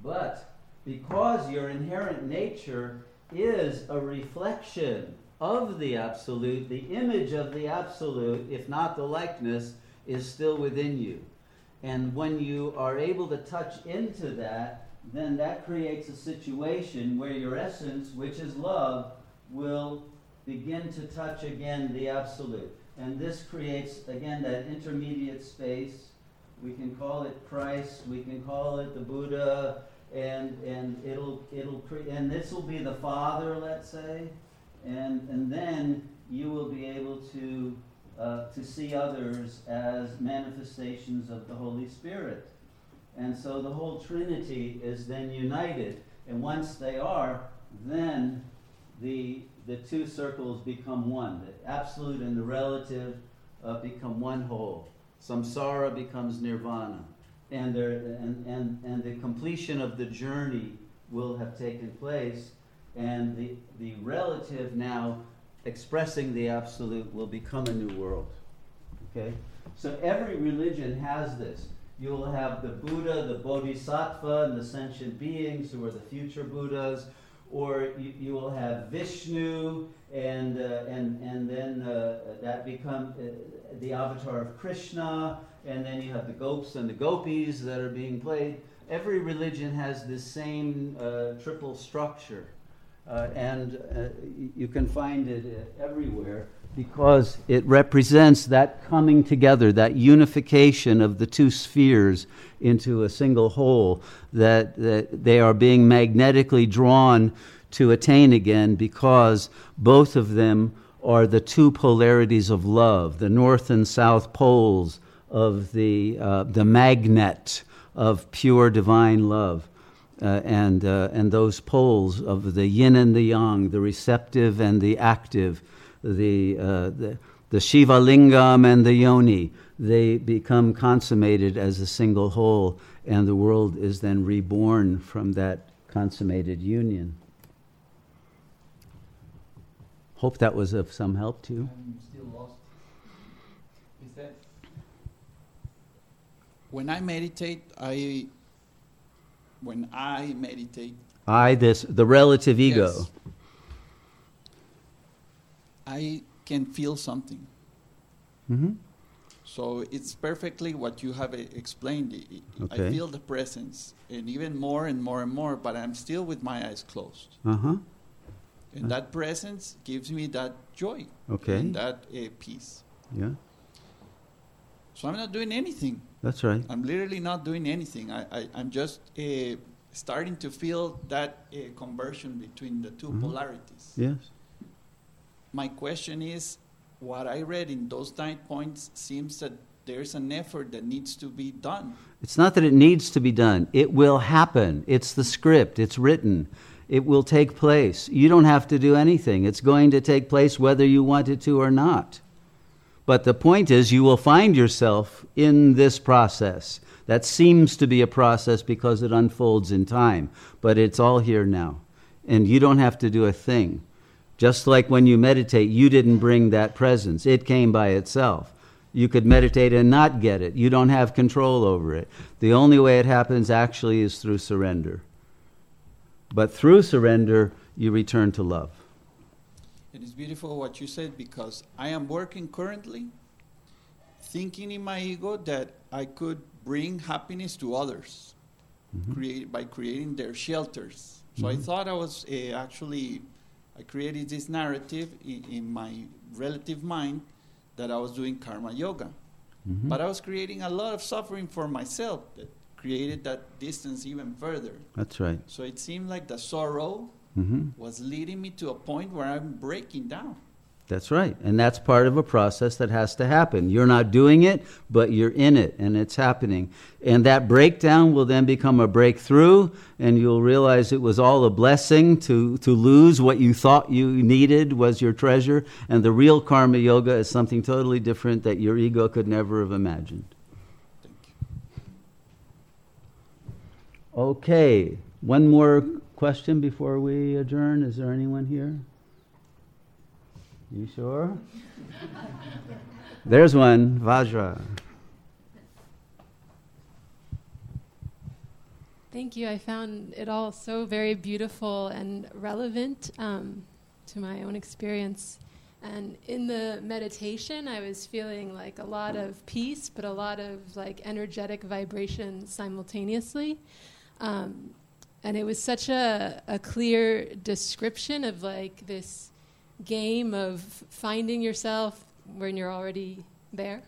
[SPEAKER 1] But because your inherent nature is a reflection of the Absolute, the image of the Absolute, if not the likeness, is still within you. And when you are able to touch into that, then that creates a situation where your essence, which is love, will begin to touch again the Absolute. And this creates, again, that intermediate space. We can call it Christ, we can call it the Buddha, and and it'll it'll cre- and this will be the Father, let's say, and and then you will be able to uh, to see others as manifestations of the Holy Spirit. And so the whole Trinity is then united. And once they are, then the the two circles become one. The absolute and the relative uh, become one whole. Samsara becomes nirvana. And, there, and, and, and the completion of the journey will have taken place. And the, the relative now expressing the absolute will become a new world. Okay? So every religion has this. You will have the Buddha, the Bodhisattva, and the sentient beings who are the future Buddhas, or you, you will have Vishnu, and uh, and and then uh, that become uh, the avatar of Krishna, and then you have the gopis and the gopis that are being played. Every religion has this same uh, triple structure, uh, and uh, you can find it uh, everywhere, because it represents that coming together, that unification of the two spheres into a single whole, that, that they are being magnetically drawn to attain again, because both of them are the two polarities of love, the north and south poles of the uh, the magnet of pure divine love. Uh, and uh, and those poles of the yin and the yang, the receptive and the active, the, uh, the the Shiva Lingam and the Yoni, they become consummated as a single whole, and the world is then reborn from that consummated union. Hope that was of some help to you.
[SPEAKER 7] I'm still lost. Is that when I meditate, I when I meditate,
[SPEAKER 1] I, this the relative ego.
[SPEAKER 7] Yes. I can feel something.
[SPEAKER 1] Mm-hmm.
[SPEAKER 7] So it's perfectly what you have e- explained. I- I
[SPEAKER 1] Okay.
[SPEAKER 7] feel the presence, and even more and more and more, but I'm still with my eyes closed.
[SPEAKER 1] Uh-huh.
[SPEAKER 7] And that presence gives me that joy
[SPEAKER 1] Okay.
[SPEAKER 7] and that uh, peace.
[SPEAKER 1] Yeah,
[SPEAKER 7] So I'm not doing anything.
[SPEAKER 1] that's right.
[SPEAKER 7] I'm literally not doing anything. I, I, I'm just uh, starting to feel that uh, conversion between the two
[SPEAKER 1] Mhm.
[SPEAKER 7] polarities.
[SPEAKER 1] Yes.
[SPEAKER 7] My question is, what I read in those nine points seems that there's an effort that needs to be done.
[SPEAKER 1] It's not that it needs to be done. It will happen. It's the script. It's written. It will take place. You don't have to do anything. It's going to take place whether you want it to or not. But the point is, you will find yourself in this process. That seems to be a process because it unfolds in time. But it's all here now. And you don't have to do a thing. Just like when you meditate, you didn't bring that presence. It came by itself. You could meditate and not get it. You don't have control over it. The only way it happens actually is through surrender. But through surrender, you return to love.
[SPEAKER 7] It is beautiful what you said, because I am working currently thinking in my ego that I could bring happiness to others
[SPEAKER 1] Mhm.
[SPEAKER 7] create, by creating their shelters. So I
[SPEAKER 1] Mhm.
[SPEAKER 7] thought I was uh, actually, I created this narrative in, in my relative mind that I was doing karma yoga.
[SPEAKER 1] Mhm.
[SPEAKER 7] But I was creating a lot of suffering for myself that created that distance even further.
[SPEAKER 1] That's right.
[SPEAKER 7] So it seemed like the sorrow
[SPEAKER 1] Mhm.
[SPEAKER 7] was leading me to a point where I'm breaking down.
[SPEAKER 1] That's right. And that's part of a process that has to happen. You're not doing it, but you're in it, and it's happening. And that breakdown will then become a breakthrough, and you'll realize it was all a blessing to, to lose what you thought you needed was your treasure. And the real karma yoga is something totally different that your ego could never have imagined.
[SPEAKER 7] Thank you.
[SPEAKER 1] Okay. One more question before we adjourn. Is there anyone here? You sure? There's one, Vajra.
[SPEAKER 8] Thank you. I found it all so very beautiful and relevant um, to my own experience. And in the meditation, I was feeling like a lot of peace, but a lot of like energetic vibration simultaneously. Um, and it was such a, a clear description of like this game of finding yourself when you're already there.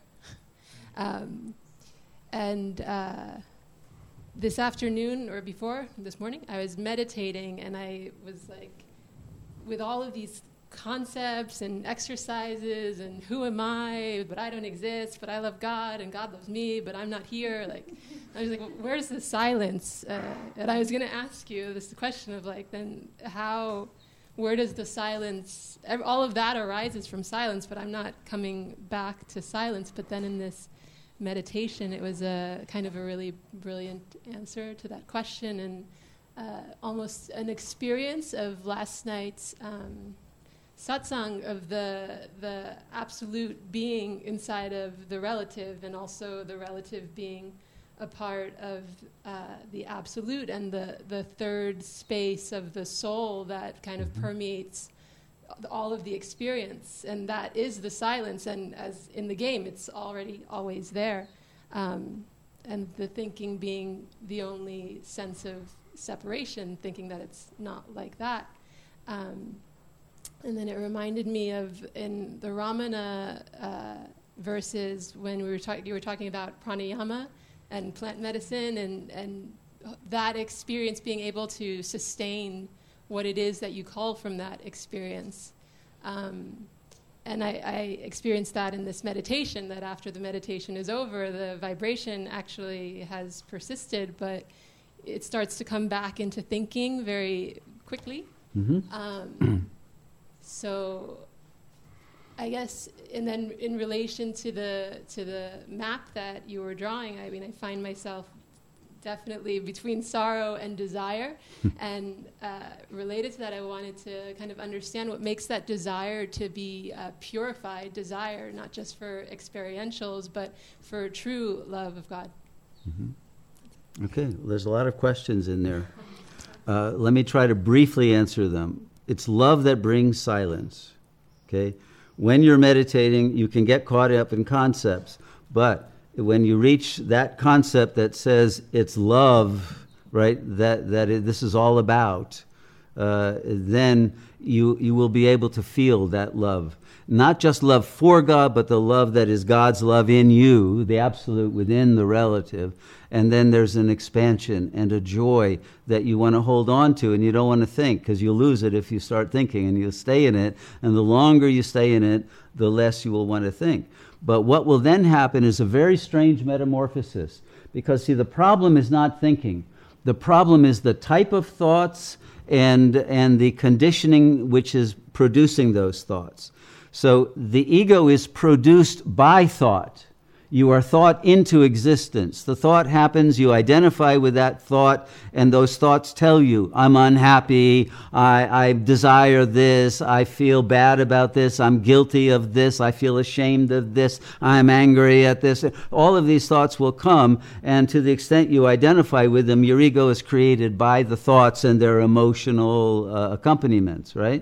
[SPEAKER 8] Um, and uh, this afternoon or before, this morning, I was meditating and I was like, with all of these concepts and exercises and who am I, but I don't exist, but I love God and God loves me, but I'm not here. Like, I was like, well, where's the silence? Uh, and I was going to ask you this question of like, then how, where does the silence, all of that arises from silence, but I'm not coming back to silence. But then in this meditation, it was a kind of a really brilliant answer to that question, and uh, almost an experience of last night's um, satsang of the the absolute being inside of the relative, and also the relative being a part of uh, the absolute, and the, the third space of the soul that kind of permeates all of the experience, and that is the silence. And as in the game, it's already always there, um, and the thinking being the only sense of separation, thinking that it's not like that. Um, and then it reminded me of in the Ramana uh, verses when we were talking, you were talking about pranayama and plant medicine, and, and that experience being able to sustain what it is that you call from that experience. Um, and I, I experienced that in this meditation, that after the meditation is over, the vibration actually has persisted, but it starts to come back into thinking very quickly. Mm-hmm. Um, so I guess, and then in relation to the to the map that you were drawing, I mean, I find myself definitely between sorrow and desire. And uh, related to that, I wanted to kind of understand what makes that desire to be uh, purified desire, not just for experientials, but for true love of God.
[SPEAKER 1] Mm-hmm. Okay, well, there's a lot of questions in there. Uh, let me try to briefly answer them. It's love that brings silence, okay? When you're meditating, you can get caught up in concepts, but when you reach that concept that says it's love, right, that, that it, this is all about, uh, then you, you will be able to feel that love. Not just love for God, but the love that is God's love in you, the absolute within the relative. And then there's an expansion and a joy that you want to hold on to, and you don't want to think, because you'll lose it if you start thinking, and you'll stay in it. And the longer you stay in it, the less you will want to think. But what will then happen is a very strange metamorphosis. Because, see, the problem is not thinking. The problem is the type of thoughts and, and the conditioning which is producing those thoughts. So the ego is produced by thought. You are thought into existence. The thought happens, you identify with that thought, and those thoughts tell you, I'm unhappy, I, I desire this, I feel bad about this, I'm guilty of this, I feel ashamed of this, I'm angry at this. All of these thoughts will come, and to the extent you identify with them, your ego is created by the thoughts and their emotional uh, accompaniments, right?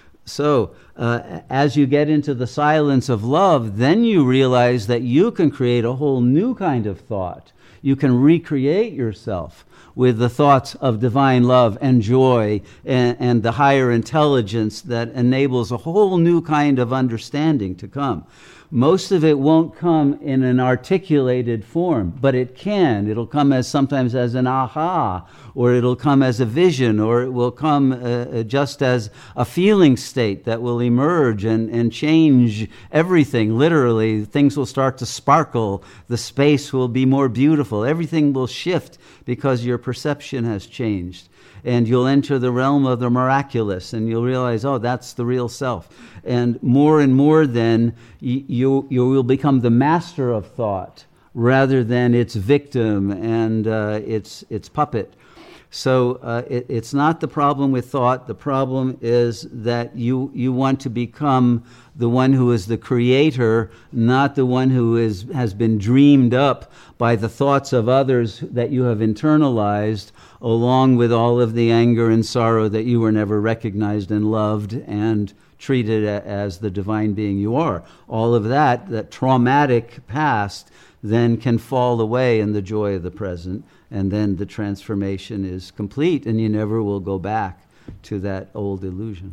[SPEAKER 1] So, uh, as you get into the silence of love, then you realize that you can create a whole new kind of thought. You can recreate yourself with the thoughts of divine love and joy and, and the higher intelligence that enables a whole new kind of understanding to come. Most of it won't come in an articulated form, but it can. It'll come as sometimes as an aha, or it'll come as a vision, or it will come uh, just as a feeling state that will emerge and, and change everything. Literally, things will start to sparkle. The space will be more beautiful. Everything will shift because your perception has changed. And you'll enter the realm of the miraculous, and you'll realize, oh, that's the real self. And more and more then, you, you, you will become the master of thought rather than its victim and uh, its, its puppet. So uh, it, it's not the problem with thought. The problem is that you you want to become the one who is the creator, not the one who is has been dreamed up by the thoughts of others that you have internalized, along with all of the anger and sorrow that you were never recognized and loved and treated as the divine being you are. All of that, that traumatic past, then can fall away in the joy of the present, and then the transformation is complete, and you never will go back to that old illusion.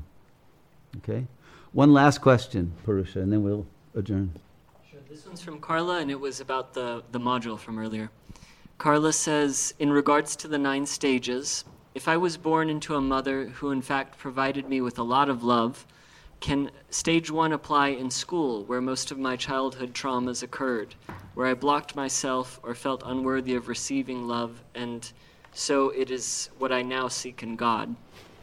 [SPEAKER 1] Okay? One last question, Purusha, and then we'll adjourn.
[SPEAKER 5] Sure. This one's from Carla, and it was about the, the module from earlier. Carla says, in regards to the nine stages, if I was born into a mother who in fact provided me with a lot of love, can stage one apply in school, where most of my childhood traumas occurred, where I blocked myself or felt unworthy of receiving love, and so it is what I now seek in God?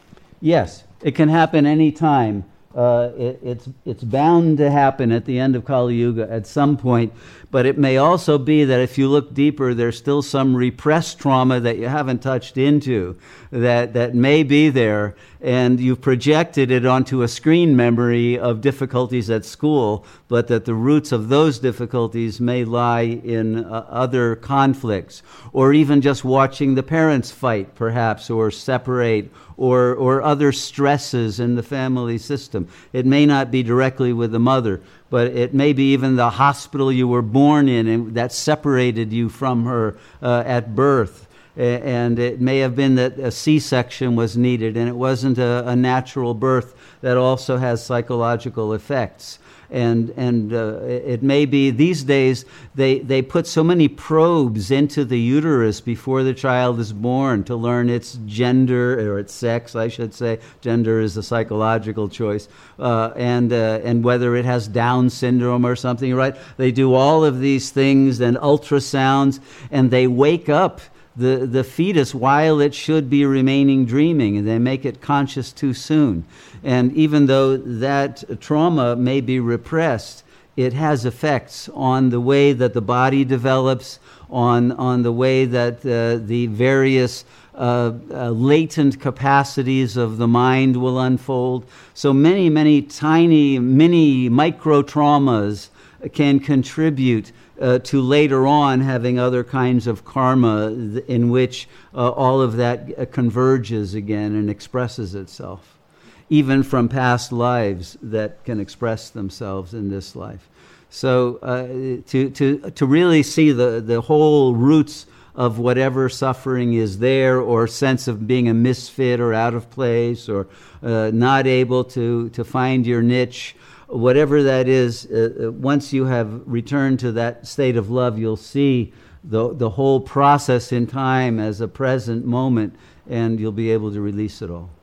[SPEAKER 1] Yes, it can happen any time. Uh, it, it's it's bound to happen at the end of Kali Yuga at some point, but it may also be that if you look deeper, there's still some repressed trauma that you haven't touched into, that, that may be there, and you've projected it onto a screen memory of difficulties at school, but that the roots of those difficulties may lie in uh, other conflicts, or even just watching the parents fight, perhaps, or separate, or or other stresses in the family system. It may not be directly with the mother, but it may be even the hospital you were born in and that separated you from her uh, at birth. And it may have been that a C-section was needed and it wasn't a, a natural birth that also has psychological effects. And and uh, it may be these days they, they put so many probes into the uterus before the child is born to learn its gender, or its sex, I should say. Gender is a psychological choice. Uh, and uh, and whether it has Down syndrome or something, right? They do all of these things and ultrasounds, and they wake up the, the fetus while it should be remaining dreaming, and they make it conscious too soon. And even though that trauma may be repressed, it has effects on the way that the body develops, on, on the way that uh, the various uh, uh, latent capacities of the mind will unfold. So many, many tiny, mini micro-traumas can contribute Uh, to later on having other kinds of karma th- in which uh, all of that uh, converges again and expresses itself, even from past lives that can express themselves in this life. So uh, to, to, to really see the, the whole roots of whatever suffering is there, or sense of being a misfit or out of place, or uh, not able to, to find your niche, whatever that is, uh, once you have returned to that state of love, you'll see the the whole process in time as a present moment, and you'll be able to release it all.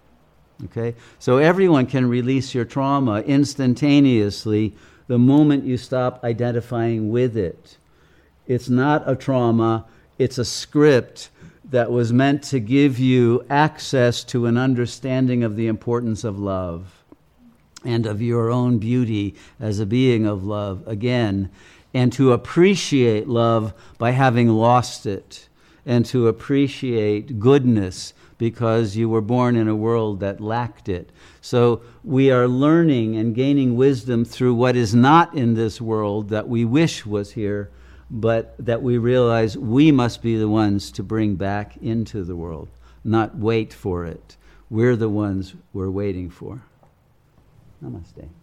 [SPEAKER 1] Okay? So everyone can release your trauma instantaneously the moment you stop identifying with it. It's not a trauma, it's a script that was meant to give you access to an understanding of the importance of love and of your own beauty as a being of love again, and to appreciate love by having lost it, and to appreciate goodness because you were born in a world that lacked it. So we are learning and gaining wisdom through what is not in this world that we wish was here, but that we realize we must be the ones to bring back into the world, not wait for it. We're the ones we're waiting for. Namaste.